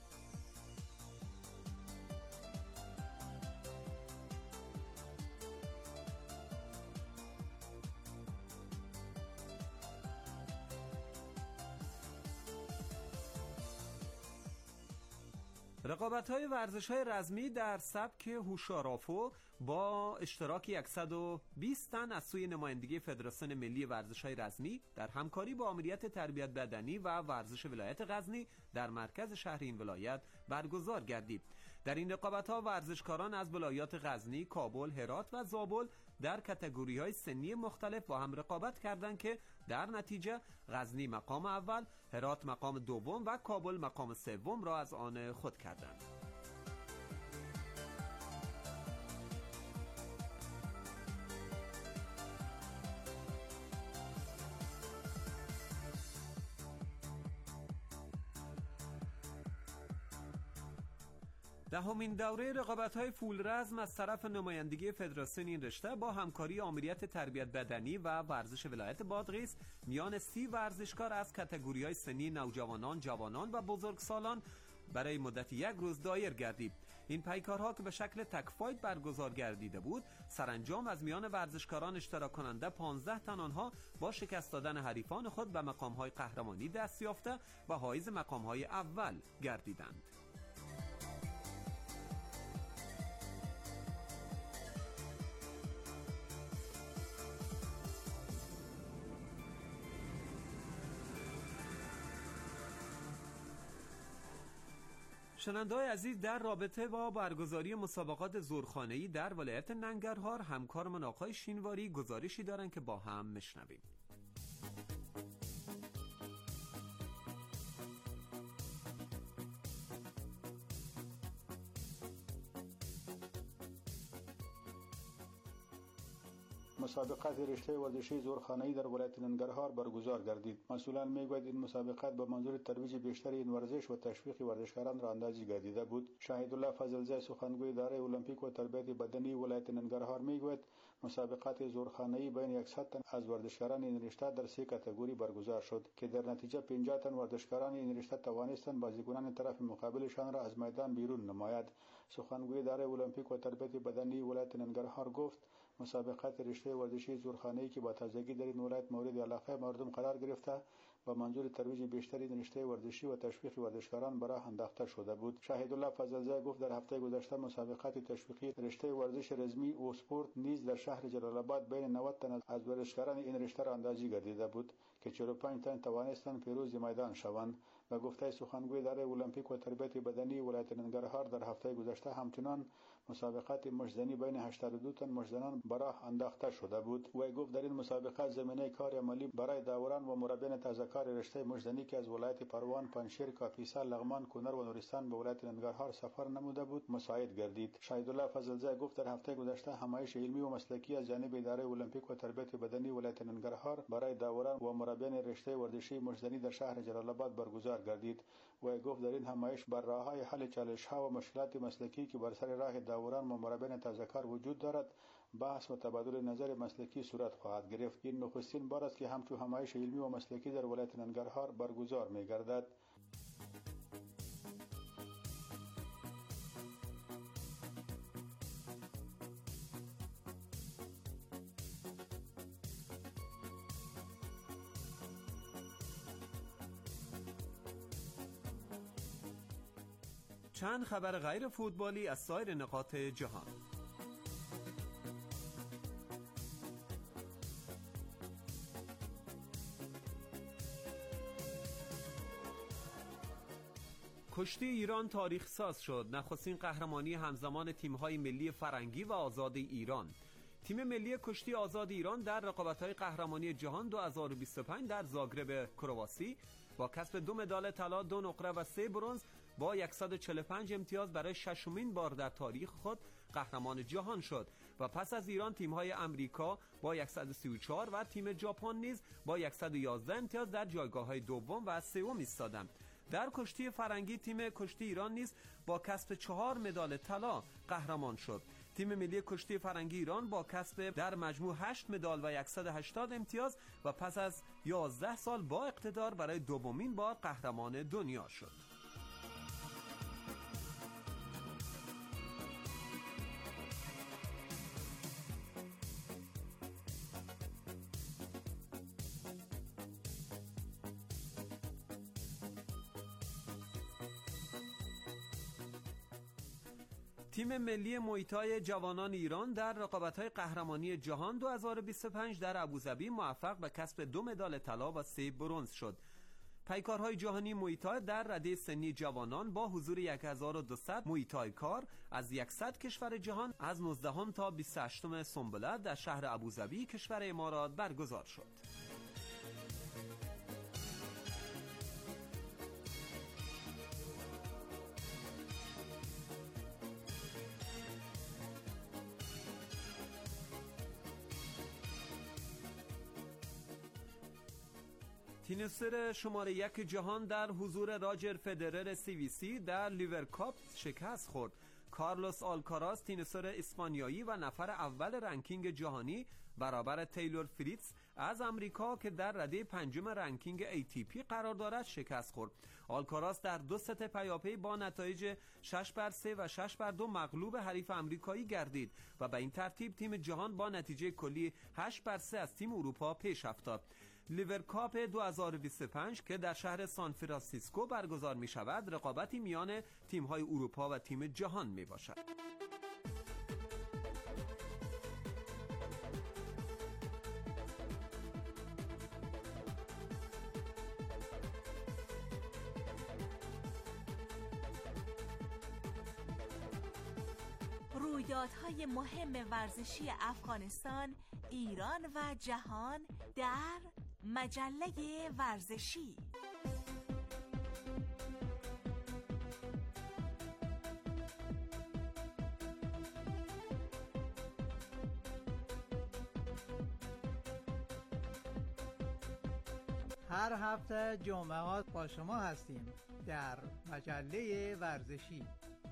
رقابت‌های ورزش‌های رزمی در سبک هوشارافو با اشتراک صد و بیست تن از سوی نمایندگی فدراسیون ملی ورزش‌های رزمی در همکاری با آمریت تربیت بدنی و ورزش ولایت غزنی در مرکز شهر این ولایت برگزار گردید. در این رقابت‌ها ورزشکاران از ولایات غزنی، کابل، هرات و زابل در کاتگوری‌های سنی مختلف با هم رقابت کردند که در نتیجه غزنی مقام اول، هرات مقام دوم و کابل مقام سوم را از آن خود کردند. دهمین دوره رقابت‌های فول رزم از طرف نمایندگی فدراسیون این رشته با همکاری آمریت تربیت بدنی و ورزش ولایت بادغیس میان سی ورزشکار از کاتگوری‌های سنی نوجوانان، جوانان و بزرگسالان برای مدت یک روز دایر گردید. این پیکارها که به شکل تک فایت برگزار گردیده بود، سرانجام از میان ورزشکاران اشتراک کننده پانزده تن آنها با شکست دادن حریفان خود به مقام‌های قهرمانی دست یافته و حائز مقام‌های اول گردیدند. شنونده‌های عزیز، در رابطه با برگزاری مسابقات زورخانه‌ای در ولایت ننگرهار همکارمان آقای شینواری گزارشی دارند که با هم میشنویم. مسابقات رشته ورزشی زورخانه‌ای در ولایت ننگرهار برگزار گردید. مسئولان میگویند این مسابقات به منظور ترویج بیشتر این ورزش و تشویق ورزشکاران را اندازی گردیده بود. شاهدالله فضلزای سخنگوی اداره المپیک و تربیت بدنی ولایت ننگرهار میگوید مسابقات زورخانه‌ای بین صد تن از ورزشکاران این رشته در سه کاتگوری برگزار شد که در نتیجه پنجاه تن ورزشکاران این رشته توانستند بازیکنان طرف مقابلشان را از میدان بیرون نماید. سخنگوی اداره المپیک و تربیت بدنی ولایت ننگرهار گفت مسابقات رشته ورزشی زورخانه‌ای که با تازگی در این ولایت مورد علاقه مردم قرار گرفته با منظور ترویج بیشتر این رشته ورزشی و تشویق ورزشکاران برای انداخته شده بود. شاهدالله فضلزای گفت در هفته گذشته مسابقات تشویقی رشته ورزش رزمی و اسپورت نیز در شهر جلال آباد بین نود تن از ورزشکاران این رشته را اندازی گردیده بود که چهل و پنج تن توانستند پیروز میدان شوند. به گفته سخنگوی اداره المپیک و تربیت بدنی ولایت ننگرهار در هفته گذشته همچنان مسابقات مشتزنی بین هشتاد و دو تن مشتزنان به راه انداخته شده بود. او گفت در این مسابقات زمینه کار عملی برای داوران و مربیان تازه‌کار رشته مشتزنی که از ولایت پروان، پنشیر، کاپیسا، لغمان، کنر و نورستان به ولایت ننگرهار سفر نموده بود مساعد گردید. شهیدالله فضلزاده گفت در هفته گذشته همایش علمی و مسلکی از جانب اداره المپیک و تربیت بدنی ولایت ننگرهار برای داوران و مربیان رشته ورزشی مشتزنی در شهر جلال آباد برگزار گردید. و گفت در این همایش بر راه‌های حل چالش‌ها و مشکلات مسلکی که بر سر راه داوران و مربیان تازه‌کار وجود دارد بحث و تبادل نظر مسلکی صورت خواهد گرفت. این نخستین بار است که همچون همایش علمی و مسلکی در ولایت ننگرهار برگزار می‌گردد. چند خبر غیر فوتبالی از سایر نقاط جهان. کشتی ایران تاریخ ساز شد. نخستین قهرمانی همزمان تیم‌های ملی فرنگی و آزاد ایران. تیم ملی کشتی آزاد ایران در رقابت‌های قهرمانی جهان دو هزار و بیست و پنج در زاگرب کرواسی با کسب دو مدال طلا، دو نقره و سه برنز با صد و چهل و پنج امتیاز برای ششمین بار در تاریخ خود قهرمان جهان شد و پس از ایران تیم‌های امریکا با صد و سی و چهار و تیم ژاپن نیز با صد و یازده امتیاز در جایگاه‌های دوم و سوم ایستادند. در کشتی فرنگی تیم کشتی ایران نیز با کسب چهار مدال طلا قهرمان شد. تیم ملی کشتی فرنگی ایران با کسب در مجموع هشت مدال و صد و هشتاد امتیاز و پس از یازده سال با اقتدار برای دومین بار قهرمان دنیا شد. تیم ملی مویتای جوانان ایران در رقابت‌های قهرمانی جهان دو هزار و بیست و پنج در ابوظبی موفق به کسب دو مدال طلا و سه برنز شد. پیکارهای جهانی مویتای در رده سنی جوانان با حضور هزار و دویست مویتای کار از صد کشور جهان از نوزدهم تا بیست و هشتم سنبله در شهر ابوظبی کشور امارات برگزار شد. تنیسر شماره یک جهان در حضور راجر فدرر سی وی سی در لیور کاپ شکست خورد. کارلوس آلکاراز تنیسر اسپانیایی و نفر اول رنکینگ جهانی برابر تیلور فریتز از امریکا که در رده پنجم رنکینگ ای تی پی قرار دارد شکست خورد. آلکاراز در دو ست پیاپی با نتایج شش بر سه و شش بر دو مغلوب حریف آمریکایی گردید و به این ترتیب تیم جهان با نتیجه کلی هشت بر سه از تیم اروپا پیش افتاد. لیور کاپ دو هزار و بیست و پنج که در شهر سان فرانسیسکو برگزار می شود رقابتی میان تیم های اروپا و تیم جهان می باشد. رویدادهای مهم ورزشی افغانستان، ایران و جهان در مجله ورزشی. هر هفته جمعه ها با شما هستیم در مجله ورزشی.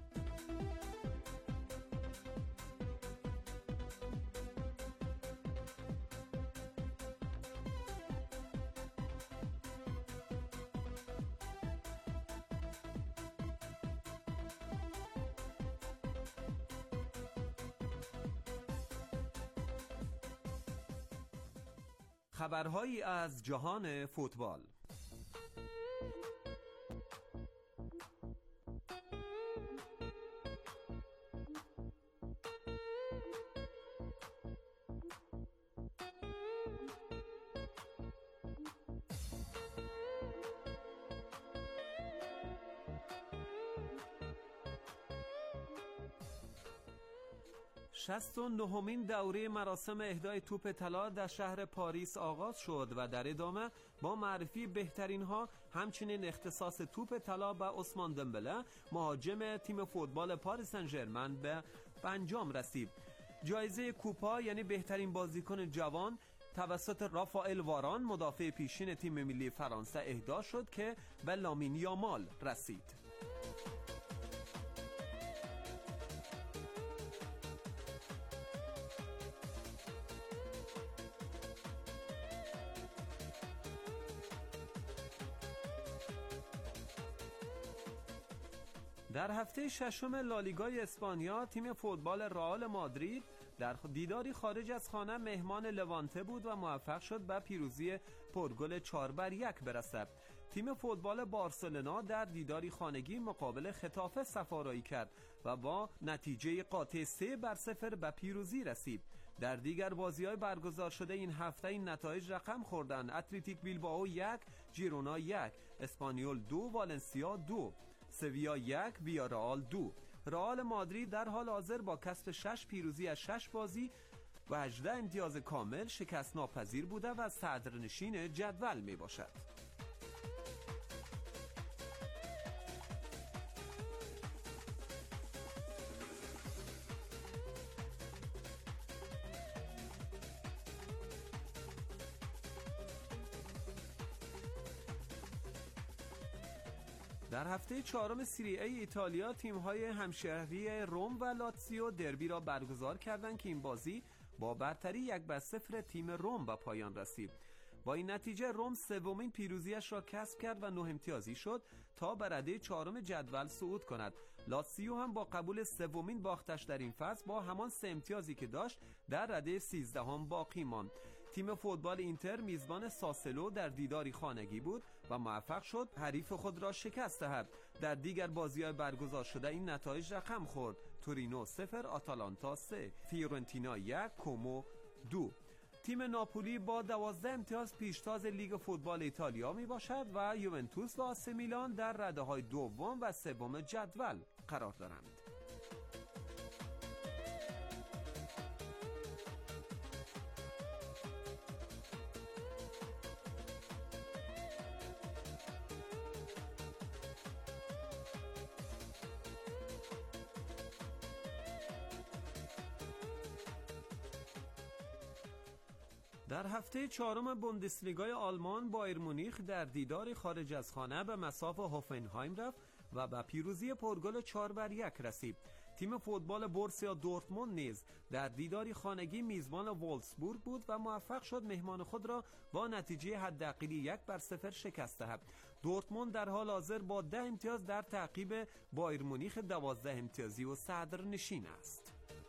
خبرهایی از جهان فوتبال. شصت و نهمین دوره مراسم اهدای توپ طلا در شهر پاریس آغاز شد و در ادامه با معرفی بهترین ها همچنین اختصاص توپ طلا به عثمان دمبله مهاجم تیم فوتبال پاریس سن ژرمن به انجام رسید. جایزه کوپا یعنی بهترین بازیکن جوان توسط رافائل واران مدافع پیشین تیم ملی فرانسه اهدا شد که به لامین یامال رسید. در هفته ششم لالیگای اسپانیا تیم فوتبال رئال مادرید در دیداری خارج از خانه مهمان لوانته بود و موفق شد به پیروزی پرگل چهار بر یک برسد. تیم فوتبال بارسلونا در دیداری خانگی مقابل خطافه سفارایی کرد و با نتیجه قاطع سه بر صفر به پیروزی رسید. در دیگر بازی‌های برگزار شده این هفته این نتایج رقم خوردند: اتلتیک بیلبائو یک، ژیرونا یک، اسپانیول دو، والنسیا دو، سویا یک، ویارئال دو. رئال مادرید در حال حاضر با کسب شش پیروزی از شش بازی و هجده امتیاز کامل شکست ناپذیر بوده و صدرنشین جدول می باشد. در هفته چهارم سری ای ایتالیا تیم‌های همشهری روم و لاتزیو دربی را برگزار کردند که این بازی با برتری یک بر صفر تیم روم به پایان رسید. با این نتیجه روم سومین پیروزیش را کسب کرد و نه امتیازی شد تا به رده چهارم جدول صعود کند. لاتزیو هم با قبول سومین باختش در این فصل با همان سه امتیازی که داشت در رده سیزدهم باقی ماند. تیم فوتبال اینتر میزبان ساسولو در دیداری خانگی بود و موفق شد حریف خود را شکست دهد. در دیگر بازی‌های برگزار شده این نتایج رقم خورد: تورینو صفر، آتالانتا سه، فیورنتینا یک، کومو دو. تیم ناپولی با دوازده امتیاز پیشتاز لیگ فوتبال ایتالیا می باشد و یوونتوس و آسی میلان در رده‌های دوم و سوم جدول قرار دارند. در هفته چهارم بوندسلیگای آلمان بایر مونیخ در دیداری خارج از خانه به مصاف هوفنهایم رفت و به پیروزی پرگل چهار بر یک رسید. تیم فوتبال بورسیا دورتموند نیز در دیداری خانگی میزبان وولفسبورگ بود و موفق شد مهمان خود را با نتیجه حداقلی یک بر صفر شکست دهد. دورتموند در حال حاضر با ده امتیاز در تعقیب بایر مونیخ دوازده امتیازی و صدرنشین است.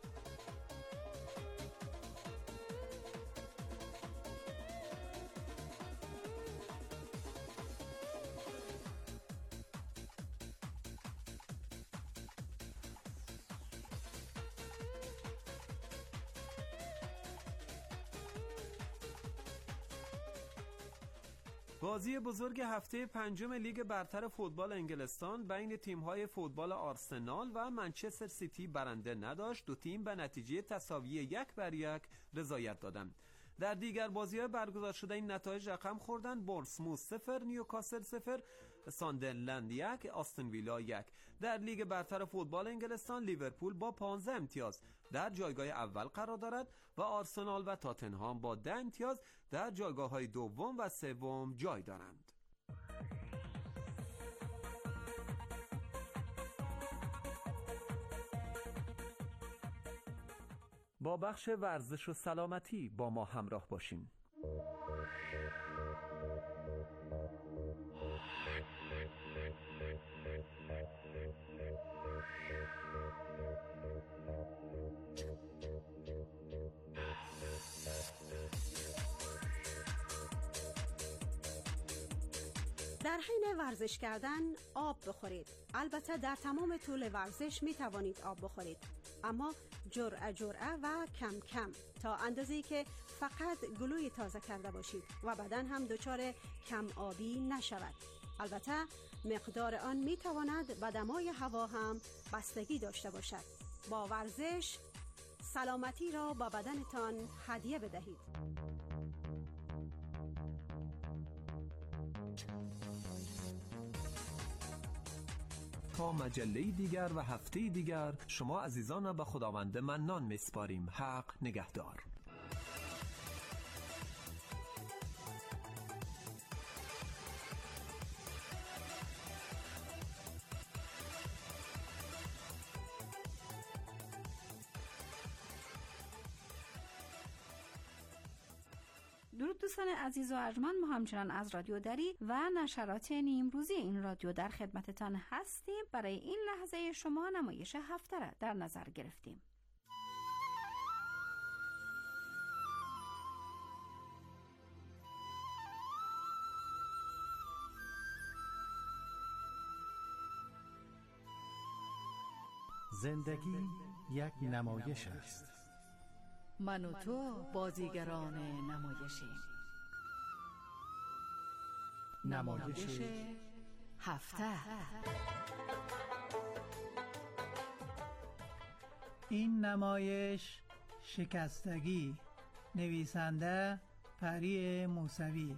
بازی بزرگ هفته پنجم لیگ برتر فوتبال انگلستان بین تیم‌های فوتبال آرسنال و منچستر سیتی برنده نداشت. دو تیم به نتیجه تساوی یک بر یک رضایت دادند. در دیگر بازی‌های برگزار شده این نتایج رقم خوردند: بورنموث صفر، نیوکاسل صفر، ساندرلند یک، آستون ویلا یک. در لیگ برتر فوتبال انگلستان لیورپول با پانزده امتیاز در جایگاه اول قرار دارد و آرسنال و تاتنهام با ده امتیاز در جایگاه‌های دوم و سوم جای دارند. با بخش ورزش و سلامتی با ما همراه باشین. در حین ورزش کردن آب بخورید. البته در تمام طول ورزش می توانید آب بخورید، اما جرعه جرعه و کم کم تا اندازه‌ای که فقط گلوی تازه کرده باشید و بدن هم دچار کم آبی نشود. البته مقدار آن می تواند به دمای هوا هم بستگی داشته باشد. با ورزش سلامتی را با بدنتان هدیه بدهید. تا مجله دیگر و هفته دیگر شما عزیزان را به خداوند منان میسپاریم. حق نگهدار. درود دوستان عزیز و ارجمند، ما همچنان از رادیو دری و نشرات نیمروزی این رادیو در خدمتتان هستیم. برای این لحظه شما نمایش هفته را در نظر گرفتیم. زندگی یک نمایش است. من و تو بازیگران نمایشیم. نمایش هفته. این نمایش شکستگی، نویسنده پری موسوی.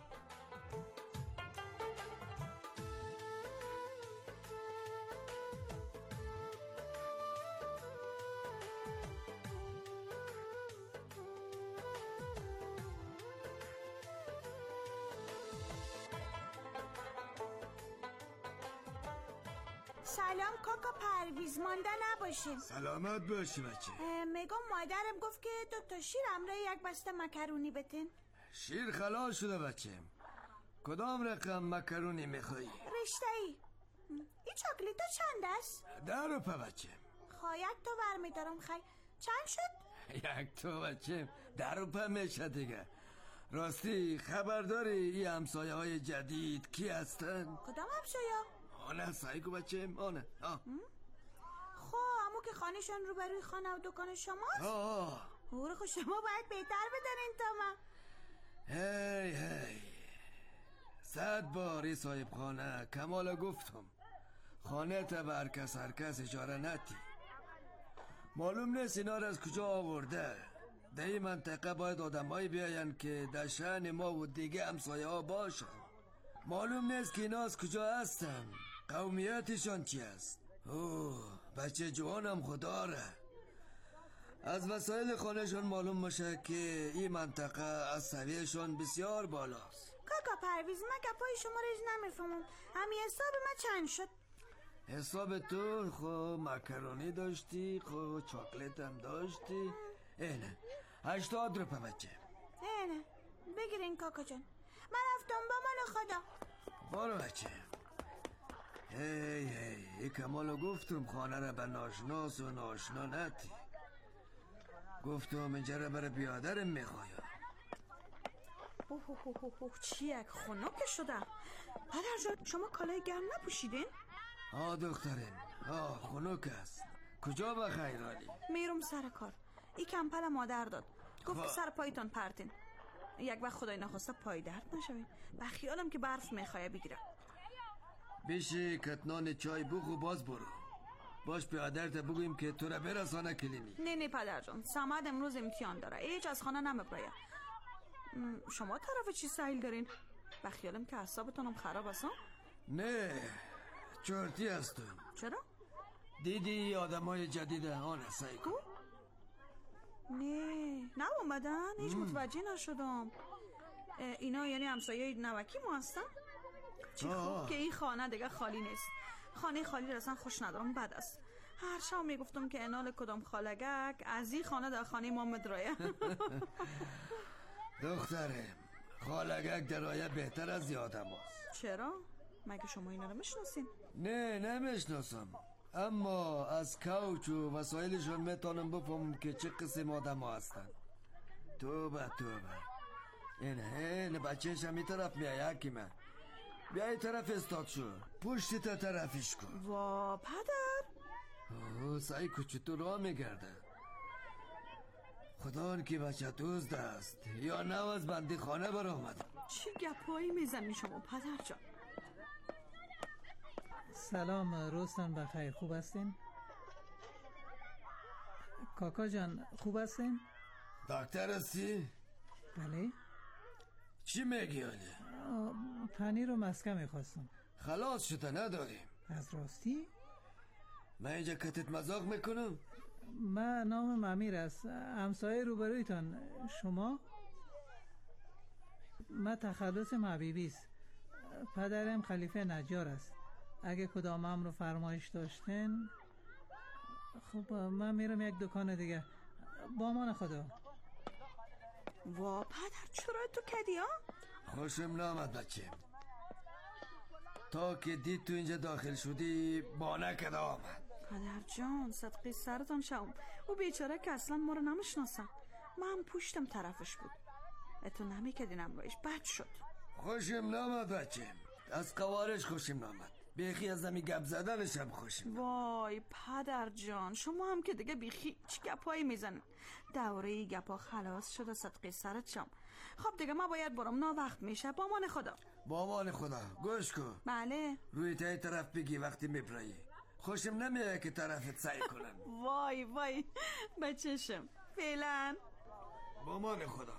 سلام کاکا پرویز، مانده نباشیم. سلامت باشی بچه. میگم مادرم گفت که دو تا شیر همراه یک بسته مکرونی بتین. شیر خلاص شده بچه. کدام رقم مکرونی میخوایی؟ رشته ای. این چاکلیتا چند است؟ ده روپه بچه. خواه یک تو برمیدارم. خیلی چند شد؟ یک تو بچه ده روپه میشه دیگه. راستی خبرداری این همسایه های جدید کی هستن؟ کدام همسایه؟ آنه سایگو بچه آنه. خب امو که خانهشون روبروی خانه و دکان شماست؟ آه او رو خود شما باید بهتر بدنین تا من. هی هی صد باری صاحب خانه کمالا گفتم خانه تا بر کس هر کس اجاره نتی. معلوم نیست اینا را از کجا آورده. در این منطقه باید آدمایی بیاین که در شأن ما و دیگه همسایه ها باشن. معلوم نیست که اینا از کجا هستن، قومیتشان چی است. اوه بچه جوانم خدا را از وسایل خانهشون معلوم میشه که این منطقه از سویهشون بسیار بالاست. کاکا پرویز من گپای شما رو نمیفهمم. همین حساب من چند شد؟ حساب تو خب مکرونی داشتی، خب چاکلت هم داشتی. اینه هشتاد روپه بچه. اینه بگیرین کاکا جان. من رفتم با مال خدا. بارو بچه. هی هی ای کمالو گفتم خانه را به ناشناس و ناشنا نتی. گفتم اینجا را برای بیادرم میخوایم. اوه اوه اوه اوه چی یک خنک شده. پدر جان شما کالای گرم نپوشیدین؟ آه دخترم آه خنک است. کجا به خیرالی؟ میرم سر کار. ای کمپل مادر داد گفت که سر پایتان پرتین. یک وقت خدای نخواسته پای درد نشوین. به خیالم که برف میخواه بگیرم. بیشی کتنان چای بخو باز برو. باش بیادرت بگویم که تو را برسانه کلینیک. نه نه پدر جان سمد امروز امتحان داره. هیچ از خانه نمیبراید. شما طرف چی سایل دارین؟ به خیالم که اعصابتونم خراب است. نه چرتی هستم. چرا؟ دیدی آدمای جدید آن سایکو؟ نه نه اومدن؟ هیچ متوجه نشدم. اینا یعنی همسایه نوکی ما هستن؟ چی خوب که این خانه دیگه خالی نیست. خانه خالی رسن خوش ندارم بد است. هر شب میگفتم که انال کدام خالگک از این خانه در خانه ما مدرایه. دخترم خالگک درایه بهتر از یادم هست. چرا؟ مگه شما اینا رو میشناسین؟ نه نمیشناسم، اما از کوچ و وسایلشون میتونم بفهمم که چه قسم آدم ها هستن. توبه توبه این این بچهش هم این طرف میای حکیمه. بیا این طرف استاد شو پشتی تا طرفش کن. وا پدر اوه سایکو چطور راه میگرده. خدا ان که بچه دوست است یا نو از بندی خانه بر آمده. چی گپایی میزنی شما پدر جان؟ سلام روزتان بخیر، خوب هستین؟ کاکا جان خوب هستین؟ دکتر هستی؟ بله. چی میگی حالی؟ پنیر و مسکه میخواستم. خلاص شده نداریم. از راستی؟ من اینجا کتت مذاق میکنم؟ من نامم امیر است، همسایه روبرویتان. شما؟ من تخلصم حبیبی است. پدرم خلیفه نجار است. اگه کدام امر فرمایش داشتن. خب من میرم یک دکان دیگه. با امان خدا. وا پدر چرا تو کدی ها؟ خوشم نامد بچه. تا که دید تو اینجا داخل شدی با نکد آمد. پدر جان صدقی سرتان شوم. او بیچاره که اصلا ما رو نمیشناسم. من پشتم طرفش بود. اتو نمیکدینم بایش بد شد. خوشم نامد بچه. از قوارش خوشم نامد. بیخی از همی گپ زدنشم خوشم. وای پدر جان شما هم که دیگه بیخی چی گپایی میزنن. دوره گپا خلاص شده صدقی سرت شم. خب دیگه ما باید برم نا وقت میشه. با امان خدا. با امان خدا. گوش کن. بله. روی تای طرف بگی وقتی میپرایی. خوشم نمیاد که طرفت سعی کنن. وای وای بچشم. فعلا. با امان خدا.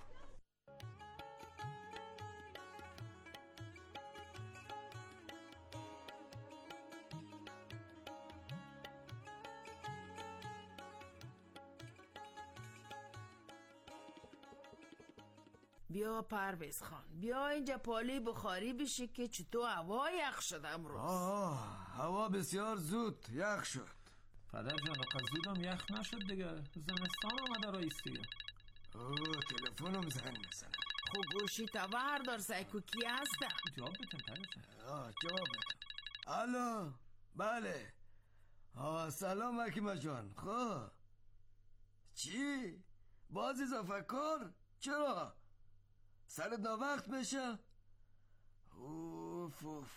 بیا پرویز خان بیا اینجا پالی بخاری بشی که چطور هوا یخ شد امروز. آه هوا بسیار زود یخ شد. پدر جان قصدیدم یخ نشد دیگه، زمستان آمده رئیس دیگه. اوه تلفنم زنگ میزنه. خب گوشی تا بردار سایکو کی هستم. جواب بتن پدر جان. آه جواب بتن. الو بله. آه سلام حکیمه جان. خب چی؟ باز اضافه کار؟ چرا؟ سرت ناوقت میشه؟ اوف اوف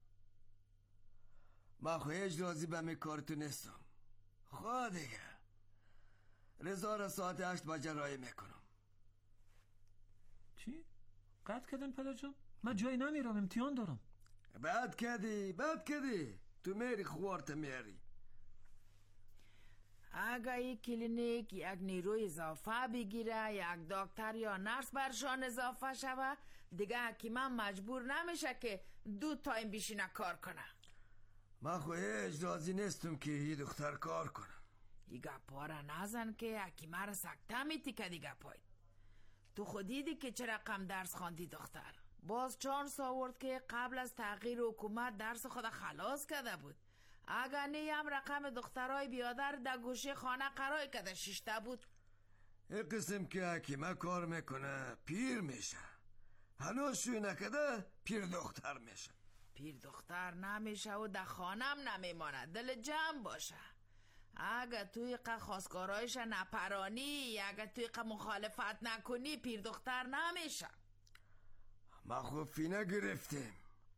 من خویش راضی به می کارتو نیستم. خواه دیگه رضا را ساعت هشت بجه رای میکنم. چی؟ قد کردن پدر جان؟ من جایی نمیرم امتحان دارم. بد کردی بد کردی تو میری خوارت میاری. اگه یک کلینیک یک نیروی اضافه بگیره یک دکتر یا نرس برشان اضافه شوه دیگه حکیمم مجبور نمیشه که دو تایم بیشینه کار کنه. من خویش راضی نیستم که یه دختر کار کنه. ای گپا را نزن که حکیمه را سکته میتی که دیگه پاید. تو خودیدی که چه رقم درس خواندی دختر. باز چانس آورد که قبل از تغییر حکومت درس خود خلاص کرده بود. اگر نیم رقم دخترای بیادر در گوشه خانه قرار کده ششته بود. این قسم که حکیمه کار میکنه پیر میشه. هنوز شوی نکده پیر دختر میشه. پیر دختر نمیشه و در خانم نمیمانه. دل جمع باشه. اگر توی قه خواستگارایش نپرانی اگر توی قه مخالفت نکنی پیر دختر نمیشه. ما خوفی نگرفتیم.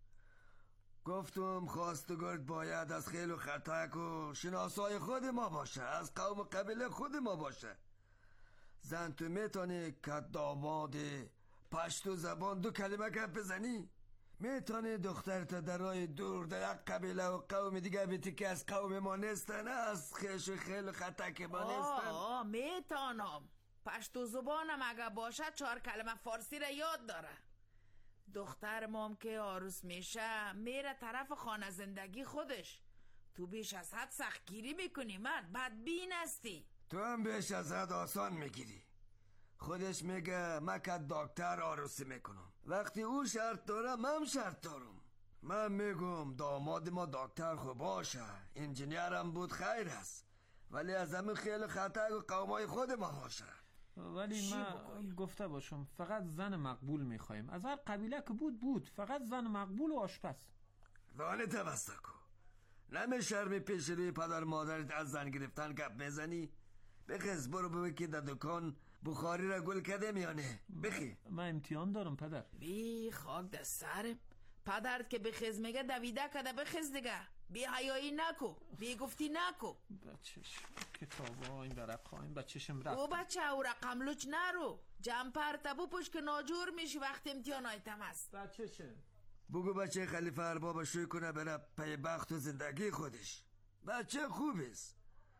گفتم خواستگارت باید از خیل و خطک و شناسای خود ما باشه، از قوم قبیله خود ما باشه. زن تو میتونی که داماد پشتو زبان دو کلمه گپ بزنی؟ میتونی دخترت در راه دور در یک قبیله و قوم دیگه بیتی که از قوم ما نیستن، از خیش و خیل و خطک ما نیستن؟ آه میتونم. پشتو زبانم اگه باشه چهار کلمه فارسی را یاد داره. دختر مام که عروس میشه میره طرف خانه زندگی خودش. تو بیش از حد سختگیری میکنی مرد، بدبین هستی. تو هم بیش از حد آسان میگیری. خودش میگه من که دکتر عروسی میکنم، وقتی او شرط داره من شرط دارم. من میگم داماد ما دکتر خوب باشه، انجینیرم بود خیر است، ولی از همین خیل خطک و قومای خود ما باشه. ولی من گفته باشم فقط زن مقبول میخوایم. از هر قبیله که بود بود، فقط زن مقبول و آشپز. دانه توسته کن. نمی شرمی پیش روی پدر مادرت از زن گرفتن گپ میزنی؟ بخیز برو ببین که در دکان بخاری را گل کده میانه. بخی. من امتحان دارم پدر. بی خاک در سرم. پدرت که بخیز میگه دویده کده بخیز دیگه. بی حیایی نکو، بی گفتی نکو. بچهش کتابا این برق خواهیم بچهشم رفت. او بچه او رقم لوچ نرو. جمپر تبو پشت که ناجور میشی وقتی امتحان آیتم هست. بچهشم بگو بچه خلیفه ارباب شوی کنه بره پی بخت و زندگی خودش. بچه خوب است.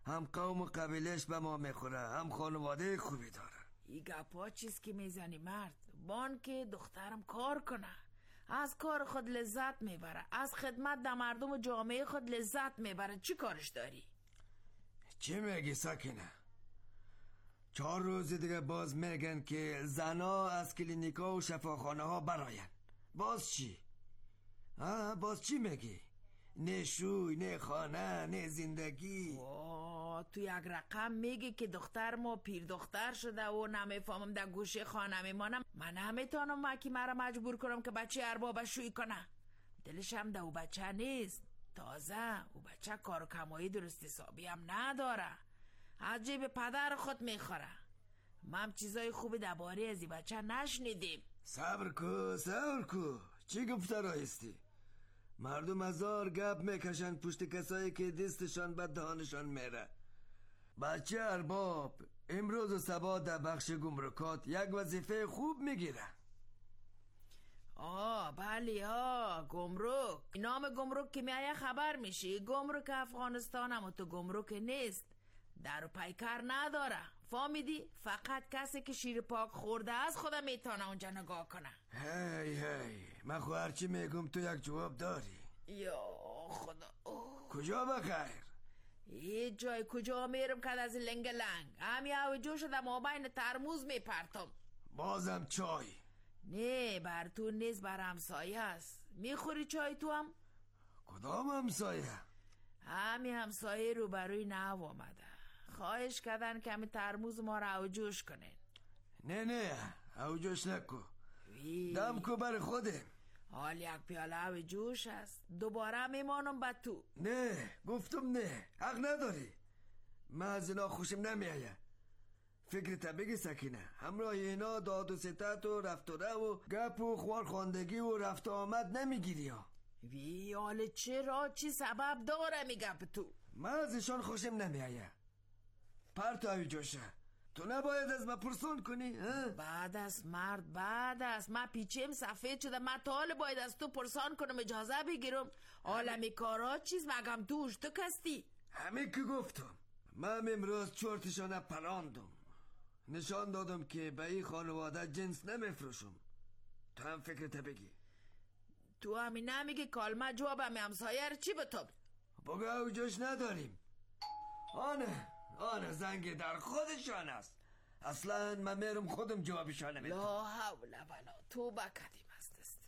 هم قوم و قبیلش به ما میخوره، هم خانواده خوبی داره. این گپا چیز که میزنی مرد؟ بان که دخترم کار کنه، از کار خود لذت میبره، از خدمت در مردم و جامعه خود لذت میبره. چی کارش داری؟ چی میگی سکینه؟ چهار روز دیگه باز میگن که زنا از کلینیکا و شفاخانه ها براین. باز چی؟ آه باز چی میگی؟ نه شوی، نه خانه، نه زندگی. آه تو یک رقم میگی که دختر ما پیر دختر شده و نمیفهمم در گوشه خانه میمانم. من نمیتونم مکی مرا مجبور کنم که بچه ارباب شوی کنه. دلش هم ده او بچه نیست. تازه او بچه کار و کمایی درست حسابی هم نداره، از جیب پدر خود میخوره. ما هم چیزای خوبی درباره از این بچه نشنیدیم. صبر کو صبر کو، چی گفته رایستی؟ مردم هزار گپ میکشن پشت کسایی که دستشان به دهانشان میره. بچه ارباب امروز و سبا در بخش گمرکات یک وظیفه خوب میگیره. آه بله ها، گمرک. نام گمرک که میایه خبر میشی. گمرک افغانستان هم تو گمرک نیست، در و پیکر نداره. فهمیدی؟ فقط کسی که شیر پاک خورده از خودم میتونه اونجا نگاه کنه. هی هی من خو هرچی میگم تو یک جواب داری. یا خدا. اوه. کجا بخیر؟ هیچ جای کجا میرم که از لنگ لنگ همی هاوی جو شده ما بین ترموز میپرتم. بازم چای؟ نه بر تو نیست، بر همسایه است. میخوری چای تو هم؟ کدام همسایه؟ همی همسایه رو بروی نو آمده، خواهش کردن که همی ترموز ما را اوجوش کنین. نه نه اوجوش نکو، دم کو بر خودم. حال یک پیاله اوجوش است، دوباره میمانم با تو. نه گفتم نه، حق نداری. من از اینا خوشم نمیایه. فکرت بگی سکینه، همراه اینا داد و ستت و رفت و رو و گپ و خوار خواندگی و رفت و آمد نمیگیری ها. وی حال چرا؟ چی سبب داره می گپ تو؟ من از ایشان خوشم نمیایه. پرت آوی جوشه، تو نباید از ما پرسون کنی ها؟ بعد است مرد، بعد است. من پیچم سفید شده، من تا حال باید از تو پرسان کنم اجازه بگیرم. عالمی کارا چیز مگم توش تو کستی؟ همه که گفتم. من امروز چورتشانه پراندم، نشان دادم که به این خانواده جنس نمیفروشم. تو هم فکرت بگی. تو همین نمیگی کالمه جواب همی همسایه چی بتاب؟ بگه او جوش نداریم. آنه آنه زنگ در خودشان است. اصلا من میرم خودم جوابشان میدم. لا حول ولا تو بکدیم است است.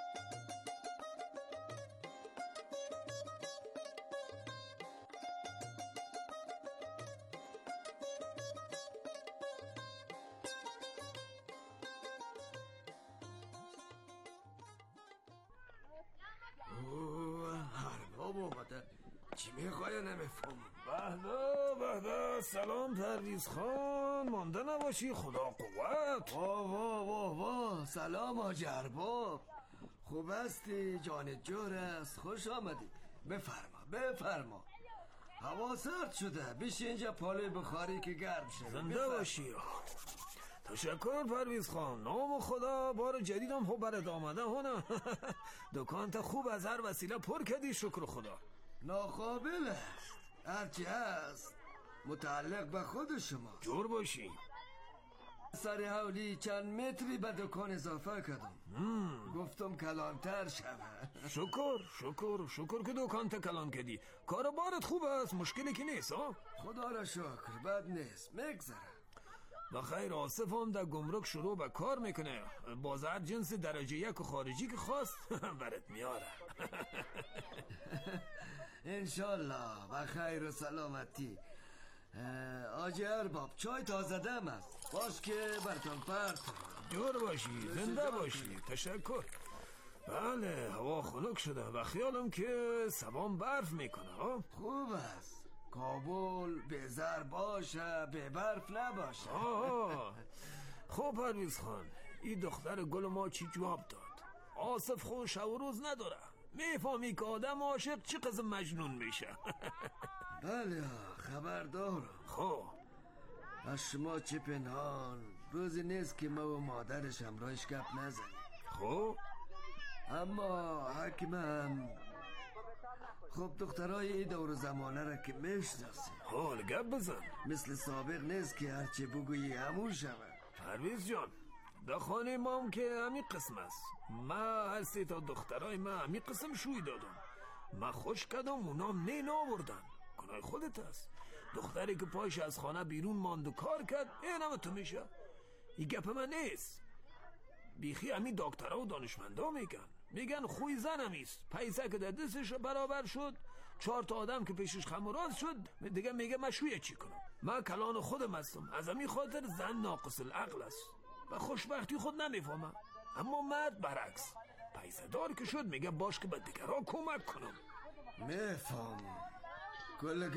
چی میخواه نمیفهم؟ بهده بهده سلام پرویز خان، مانده نباشی. خدا قوت. واه واه واه واه سلام آج ارباب، خوب هستی؟ جان جور است، خوش آمدی. بفرما بفرما، هوا سرد شده، بشی اینجا پاله بخاری که گرم شده. زنده باشی. تشکر پرویز خان، نام خدا بار جدیدم خوب برد آمده هنه. دکان تا خوب از هر وسیله پر کردی، شکر خدا. ناقابل است، هرچی هست متعلق به خود شما. جور باشی. سر حولی چند متری به دکان اضافه کردم. گفتم کلانتر شود. شکر شکر شکر که دکان تا کلان کردی. کار بارت خوب است، مشکلی که نیست ها؟ خدا را شکر بد نیست، میگذره. بخیر. آصف هم در گمرک شروع به کار میکنه، بازار جنس درجه یک و خارجی که خواست برات میاره. انشالله بخیر و سلامتی. آجی ارباب چای تازه دم است، باش که برتان پرت. جور باشی، زنده باشی. تشکر. بله هوا خنک شده و خیالم که سبام برف میکنه ها. خوب است، کابل به زر باشه به برف نباشه. آه خب پرویز خان، این دختر گل ما چی جواب داد؟ آصف خون شب و روز نداره، میفهمی که آدم عاشق چی قسم مجنون میشه. بله خبر دارم. خب از شما چه پنهان، روزی نیست که ما و مادرش همراهش گپ نزنیم. خب اما حکمم خب دخترای این دور زمانه را که میشناسی حال گپ بزن. مثل سابق نیست که هرچی بگویی همون شود. پرویز جان در خانه ما هم که همین قسم است. ما هر سه تا دخترای ما همین قسم شوی دادم. ما خوش کردم اونام نه ناوردن. گناه خودت است. دختری که پایش از خانه بیرون ماند و کار کرد این همه تو میشه. این گپ من نیست. بیخی همین دکترها و دانشمندا میگن میگن خوی زن همیست. پیسه که در دستش برابر شد چهار تا آدم که پیشش خمراز شد دیگه میگه من شویه چی کنم. من کلان خودم هستم. از همین خاطر زن ناقص العقل است و خوشبختی خود نمیفهمم. اما مرد برعکس پیسه دار که شد میگه باش که به دیگرها کمک کنم. میفهمم. کل